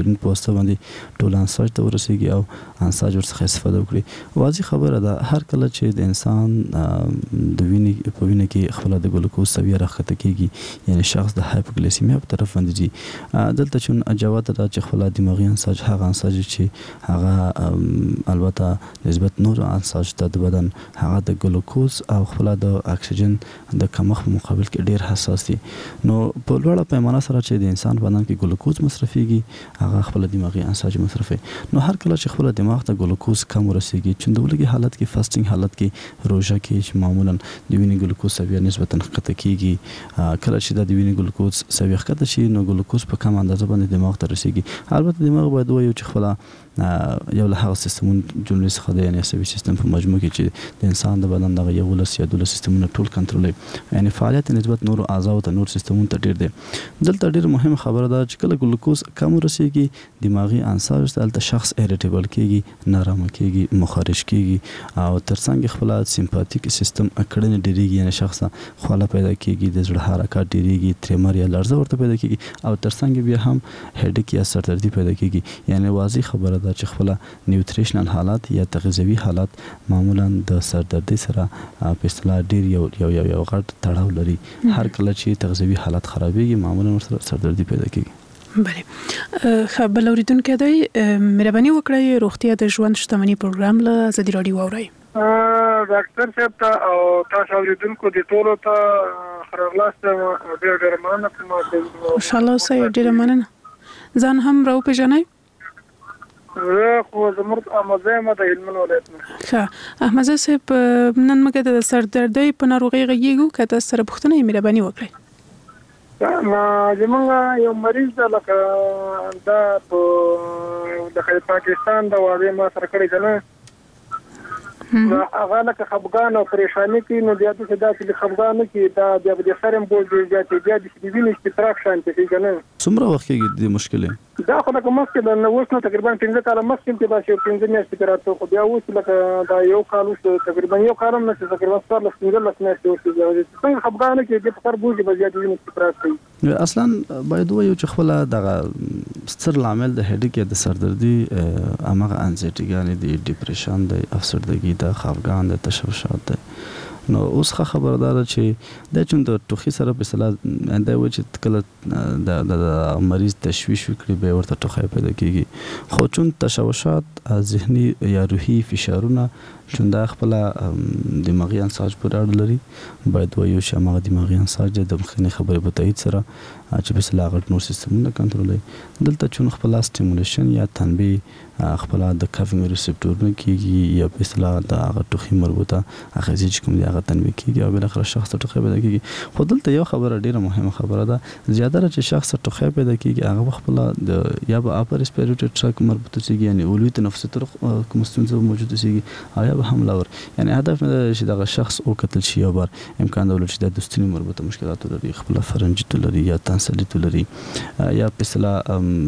څه باندې ټول انساج ته ورسیږي او انساج ورڅخه استفاده وکړي. واضح خبره ده هر کله چې د انسان د وینې په وینه کې خپل د ګلوکوز سویه راخته کیږي یعنی شخص د هایپوګلیسیمیا په طرف باندې دي دلته چې جواب ته چې خپل دماغي انساج هغه انساج چې هغه البته نسبت نور انساج ته د بدن هغه د ګلوکوز او خپل د اکسیجن د کمښت په مقابل کې ډیر حساس دي. نو په لوړه پیمانه سره چې د انسان بدن کې ګلوکوز مصرفيږي هغه خپل دماغي انساج مصرفي. نو هر کله چې خپل دماغ ته ګلوکوز کم ورسیږي چې د ولګي حالت کې فاستینګ حالت کې روزه کې چې معمولا د وینې ګلوکوز سویه نسبتا ښکته کیږي کله چې د وینې ګلوکوز سویه ښکته شي نو ګلوکوز په کم اندازه باندې دماغ ته رسیږي. البته دماغ باید یو چې خپل یو له هغه سیستمونو جملې څخه د یعنی عصبي سیستم په مجموع کې چې د انسان د بدن دغه یو لس یا دوله سیستمونه ټول کنټرولوي یعنی فعالیت نسبت نور اعضاء ته نور سیستمونو ته ډیر دی. دلته ډیر مهمه خبره ده چې کله ګلوکوز کم ورسیږي دماغي انساج دلته شخص ایریټیبل کیږي نارامه کیږي مخارج کیږي او ترڅنګ خپل سمپاتیک سیستم اکړنې ډیریږي یعنی شخص خواله پیدا کیږي د زړه حرکت ډیریږي تریمر یا لړزه ورته پیدا کیږي او ترڅنګ بیا هم هډیک یا سردردي پیدا کیږي. یعنی واضح خبره چې خپل نیوتریشنل حالات یا تغذیوي حالات معمولا د سردردي سره په اصطلاح ډیر یو غټ تړاو لري. هر کله چې تغذیوي حالات خرابېږي معمولا ورسره سردردي پیدا کیږي. بله خبر اوریدونکو دی مهرباني وکړئ روغتیا د ژوند شتمنۍ پروګرام له ازادي رادیو واورئ. ډاکټر صاحب ته او تاسو اوریدونکو د ټولو ته خرغلاست ډېر مننه کوم. ان شاء الله سه ډېر مننه. ځان هم راو پېژنئ؟ زه خو زموږ احمد زایم د هلمند ولایت نه. ښه احمد صاحب نن موږ د سردردۍ په ناروغۍ غږیږو که تاسو سره پوښتنه یې مهرباني وکړئ. زمونږ یو مریض ده لکه دا په پاکستان د واده ما سره کړی ده نه هغه لکه خفګان او پریشانی کې نو بیا د داسې خفګان کې دا بیا د سرم بوج بیا د وینې استفراغ شانتي کې نه څومره وخت کې د مشکلې دا خو لکه مخکې د اوس نو تقریبا 15 کاله مخکې چې دا شی 15 میاشتې راته خو بیا اوس لکه دا یو کال اوس تقریبا یو کال نه تقریبا 15 میاشتې اوس څنګه خفګان کې د سر بوج بیا د وینې استفراغ کوي. اصلا باید یو چې خپل دغه ستر عامل د هډیک یا د سردردي امغه انزایټي یعنی د ډیپریشن د افسردګي د خفګان د تشوشات ده. نو اوس خبردار چې د چون د ټوخي سره په اصطلاح انده و چې کله د مریض تشویش وکړي به ورته ټوخی پیدا کیږي خو چون تشوشات ذهني یا روحي فشارونه چون دا خپل دماغي انساج پر اړه لري باید یو شمه دماغي انساج د مخنی خبره په تایید سره چې په اصطلاح غټ نور سیستمونه کنټرولوي. دلته چون خپل سټیمولیشن یا تنبیه خپل د کافینګ ریسپټورونه کیږي یا په اصطلاح د هغه ټوخي مربوطه هغه چې کوم دی هغه تنبیه کیږي او بل اخر شخص ته ټوخی پیدا کیږي. خو دلته یو خبره ډیره مهمه خبره ده زیاده چې شخص ته ټوخی پیدا کیږي هغه خپل د یا به اپر ریسپیریټری ټرک مربوطه سیږي یعنی اولوي تنفسي تر کوم ستونزه موجوده سیږي او یا به هم لور یعنی هدف نه چې دغه شخص او قتل شي او بار امکان درلود چې د دوستنی مربوطه مشکلات لري خپل فرنجیت لري یا تنسلیت لري یا په اصطلاح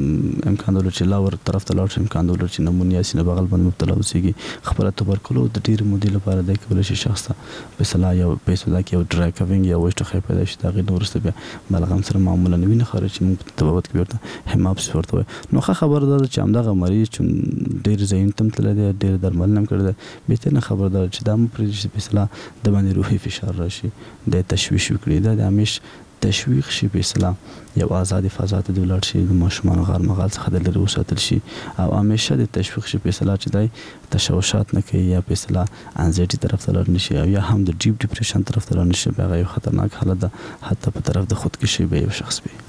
امکان درلود چې لاور طرف ته لاړ شي امکان درلود چې نمونیا سینه بغل باندې مبتلا وسیږي خپل توبرکلوز د ډیر مودې لپاره د کول شي شخص په اصطلاح یو په اصطلاح کې یو ډرای کاوینګ یا وښته پیدا شي دا غي نورسته بیا بلغم سره معمولا وینه خارج موږ په تبوت کې ورته هماپس ورته نو خبر ده چې همدغه مریض چې ډیر زین تم تل دی ډیر درمل نم کړی به ته خبردار چې دا مپرې په اصطلاح د باندې روحي فشار راشي د تشویش وکړي د همیش تشویق شي په اصطلاح یو آزاد فضا ته د ولر شي د ماشومان غار مغال څخه د لري وساتل شي او همیشه د تشویق شي په اصطلاح چې دای تشوشات نه کوي یا په اصطلاح انزایټي طرف ته لر نشي او یا هم د ډیپ ډیپریشن طرف ته لر نشي هغه یو خطرناک حالت ده حتی په طرف د خودکشي به یو شخص وي.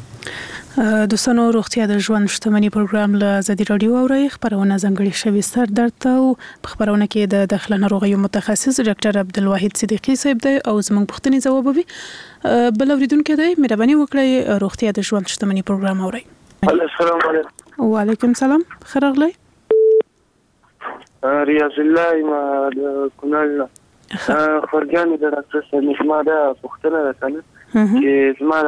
دوستانو روغتیا د ژوند شتمنۍ پروګرام له ازادي رادیو اوري خبرونه ځنګړي شوی سر درد ته په خبرونه کې د داخله ناروغیو متخصص ډاکټر عبدالواحد صدیقی صاحب دی او زموږ پوښتنې ځوابوي. بل اوریدونکو دی مهرباني وکړئ روغتیا د ژوند شتمنۍ پروګرام اوري. السلام علیکم. وعلیکم السلام خیرغلی. ریاض الله ما د کونړ خورګانی د ډاکټر صاحب ما دا پوښتنه وکړه چې زما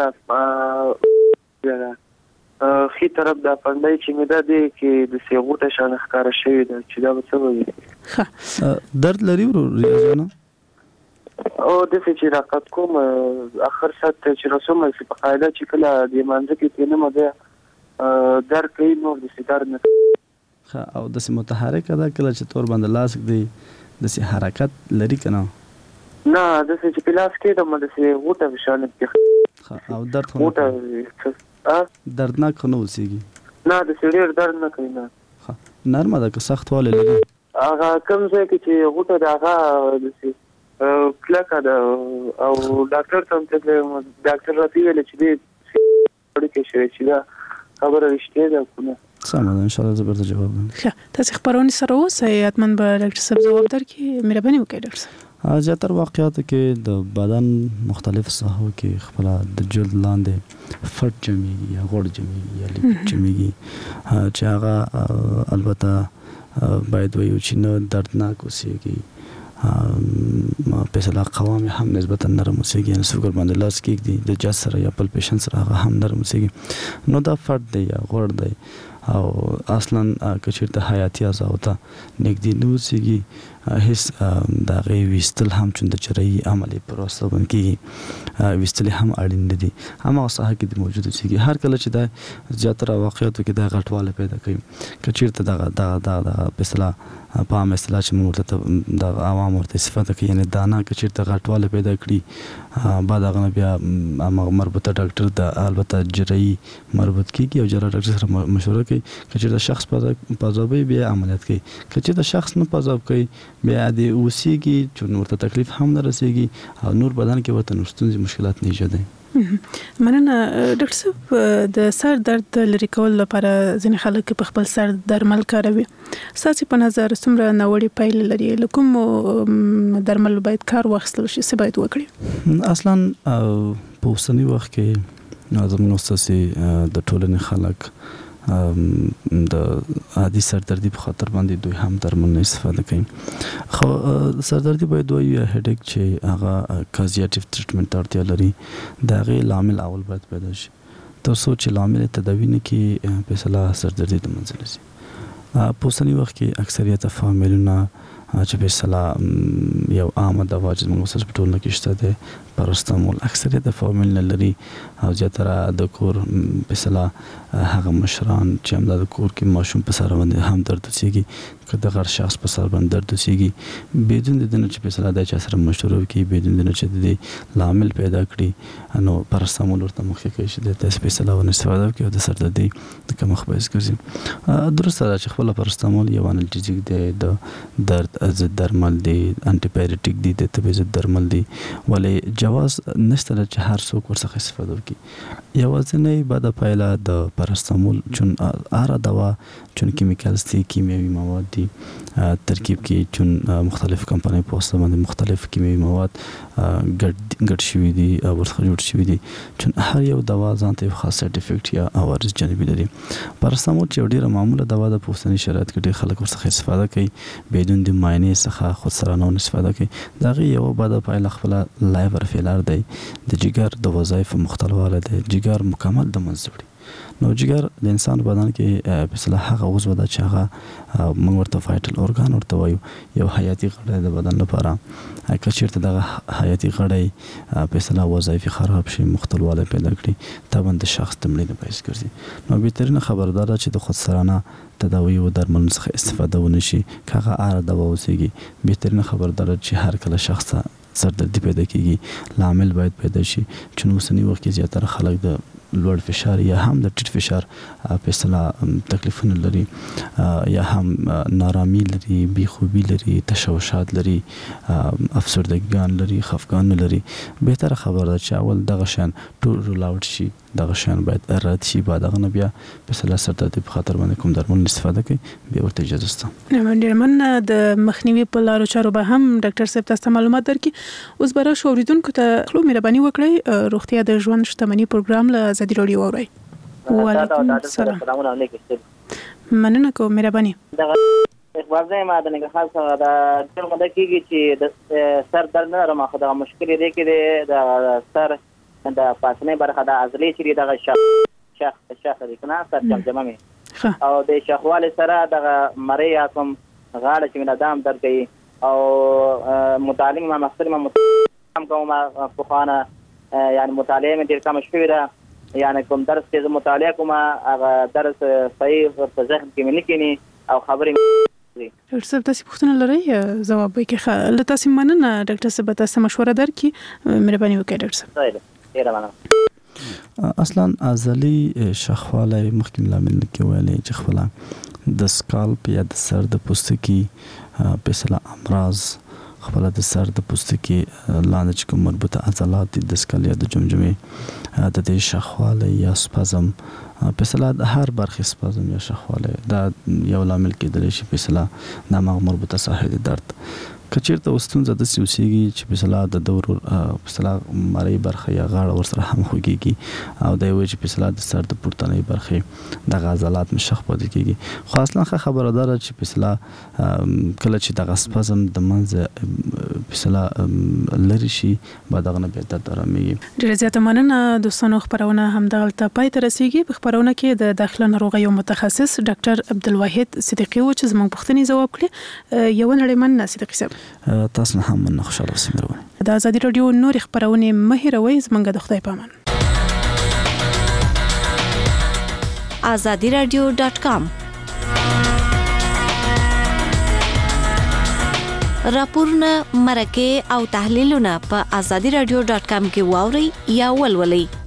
خي طرف د پندای چې مې د دې کې د سیغوټه شان ښکارا شوی ده چې دا څه وایي درد لري ریاضانه او د چې راکات کوم اخر سات چې رسوم چې په قاعده چې کله د منځ کې تنه مده درد کوي نو د درد نه او د متحرک ده کله چې تور باندې لاس دی د حرکت لري کنه نه د چې پلاس کې د مده غوټه بشانه کې او درد خو دردناک نه وسیږي نه د سړي درد نه کوي نه نرمه ده که سخت واله لري هغه کوم ځای کې چې غوټه ده هغه د کلکه ده او ډاکټر ته ډاکټر راته ویل چې دې کې شوی چې دا خبره رښتیا ده کنه سمه ده ان شاء الله زبر ته جواب وایم ښه تاسو خبرونه سره اوسئ اتمن به ډاکټر صاحب جواب درکړي مهرباني وکړئ ډاکټر صاحب زیاتره واقعاتو کې د بدن مختلف ساحو کې خپل د جلد لاندې فټ جمعيږي یا غوړ جمعيږي یا لیپټ جمعيږي چې هغه البته باید وایو چې نه دردناک اوسېږي په اصطلاح قوام هم نسبتا نرم اوسېږي یعنی سوګر باندې لاس کېږدي د جاز سره یا پلپیشن سره هغه هم نرم اوسېږي نو دا فټ دی یا غوړ دی او اصلا کچیرته حیاتي اعضاء ته نږدې نه اوسېږي هیڅ د غي وستل هم چې د چرایي عملي پروسه باندې وستل هم اړین دي اما صحه کې د موجود اوسېږي هر کله چې د زیاتره واقعیتو کې د غټواله پیدا کوي کچیرته د په اصطلاح په عام اصطلاح چې موږ د عوام ورته صفته کوي یعنی دانا کچیرته غټواله پیدا کړي بعد هغه بیا مربوطه ډاکټر د البته جراحي مربوط کیږي او جراح ډاکټر سره مشوره کوي کچیرته شخص پازابي بیا عملیات کوي کچیرته شخص نه پازاب کوي بیا د اوسېږي چې ورته تکلیف هم نه رسېږي او نور بدن کې ورته نشټونځي مشکلات نه ایجادوي مننه ډاکټر صاحب د سر درد لري کول لپاره ځینې خلک په خپل سر درمل کاروي ستاسو په نظر څومره نوړي پایل لري لکه درمل باید کار واخیستل شي څه باید وکړي اصلا په اوسنی وخت کې زموږ استاد د ټولنې خلک د عادي سردردي په خاطر باندې دوی هم درمل نه استفاده کوي خو سردردي باید دوی هډیک چې هغه کازیاتیو ټریټمنټ اړتیا لري دا غي لامل اول باید پیدا شي تر څو چې لامل تداوی نه کې په اصطلاح سردردي د منځ لسي په اوسنی وخت کې اکثریت فامیلونه چې په اصطلاح یو عام دوا چې موږ سره په ټولنه کې شته ده پاراسټامول اکثریت فامیل نه لري او زیاتره د کور په اصطلاح هغه مشران چې هم د کور کې ماشوم په سر باندې هم درد وسیږي که د غیر شخص په سر باندې درد وسیږي بدون د دې چې په اصطلاح د چا سره مشوره وکړي بدون د چې د لامل پیدا کړي نو پاراسټامول ورته مخکې کوي چې د تاسو په اصطلاح ونه استفاده وکړي او د سر دردي د کوم خبرز ګرځي درسته چې خپل پاراسټامول یو انالجیک دی د درد ضد درمل دی انټي پایریټیک دی د طبي ضد درمل دی ولې جواز نشته چې هر څوک ورڅخه استفاده وکړي یوازې بعد پایله د پاراسټامول چون اره دوا چون کیمیکلز دي کیمیاوي مواد دي ترکیب کې چون مختلف کمپنۍ په واسطه باندې مختلف کیمیاوي مواد ګډ شوي دي او ورڅخه جوړ شوي دي چون هر یو دوا ځان ته خاص سایډ افیکټ یا عوارض جانبي لري پاراسټامول چې ډیره معموله دوا د پوستني شرایط کې ډیر خلک ورڅخه استفاده کوي بدون د معاینې څخه خود سره نه استفاده کوي دا غي یو بعد پایله خپل لایور فیلر دی د جګر د وظایف مختلواله دی جګر مکمل د منځ نو جګر د انسان بدن کې په اصطلاح هغه عضو ده چې هغه موږ ورته فایټل اورګان ورته وایو یو حیاتي غړی د بدن لپاره کچیرته د حیاتي غړی په اصطلاح وظایف خراب شي مختلواله پیدا کړي طبعا د شخص د مړینې باعث ګرځي نو بهترینه خبردار ده چې د خود سرانه تداوی او درمل څخه استفاده ونه شي کاغه اره دوا وسیږي بهترینه خبردار چې هر کله شخص سردردي پیدا کیږي لامل باید پیدا شي چې نو سنی وخت کې زیاتره خلک د لوړ فشار یا هم د ټیټ فشار په اصطلاح تکلیفونه لري یا هم نارامي لري بی خوبي لري تشوشات لري افسردګان لري خفګان لري بهتره خبره ده چې اول دغه شان ټول رول اوټ شي دغه شان باید رد شي بعد هغه بیا په اصطلاح سردردي په خاطر باندې کوم درمل استفاده کوي بیا ورته اجازه شته ډیر من د مخنیوي په لارو چارو به هم ډاکټر صاحب تاسو معلومات درکړي اوس بره شوریدونکو ته خلو مهرباني وکړئ روغتیا د ژوند شتمنۍ پروګرام له ازادي راډیو اورئ وعلیکم السلام مننه کوم مهرباني واځه ما د نه خاصه دا ټول مده کېږي چې د سر درد نه راما خدای مشکل دی کې د سر د پاسنه برخه د عضلې چې دغه شاخ دی کنه سر جمجمه می او د شخواله سره د مری یا کوم غاړه چې من ادم درد کوي او مطالعه ما مخصوص ما کوم په خانه یعنی مطالعه مې ډیر کم شوې ده یعنی کوم درس چې مطالعه کوم هغه درس صحیح په ذهن کې مې نه کینی او خبرې ډاکټر صاحب تاسو پوښتنه لرئ جواب وکړئ له تاسو مننه ډاکټر صاحب تاسو مشوره درکړي مهرباني وکړئ ډاکټر صاحب ډیره مننه اصلا ازلی شخواله مخکې لامل کې ویلې چې خپل د سکالپ یا د سر د پوستکي په سلا امراض خپل د سر د پوستکي لاندې چې کوم مربوطه عضلات د سکل یا د جمجمه د دې شخواله یا سپازم په سلا د هر برخه سپازم یا شخواله دا یو لامل کې د شي په سلا د مربوطه ساحه د درد کچیرته وستونزه د سیوسیږي چې په سلا د دور په سلا مری برخه یا غاړه ورسره هم خوږيږي او د وجه په سلا د سر د پورتنۍ برخه د غزلات مشخ پد کیږي خو اصلا خبردار چې په سلا کله چې د غسپزم د منځ په سلا لری شي بعد غنه به د درامي ډیره زیاته مننه دوستانو خبرونه هم دغلته پای ته رسیدي په خبرونه کې د داخله ناروغیو متخصص ډاکټر عبدالواحد صدیقي و چې زموږ پوښتنې جواب کړي یو نړیمن صدیقي صاحب تاسو هم من خوشاله اوسئ مروه د ازادي رادیو نور خبرونه مهیروي زمونږ د خدای پامان azadiradio.com راپورونه مرکه او تحلیلونه په azadiradio.com کې واوري یا ولولئ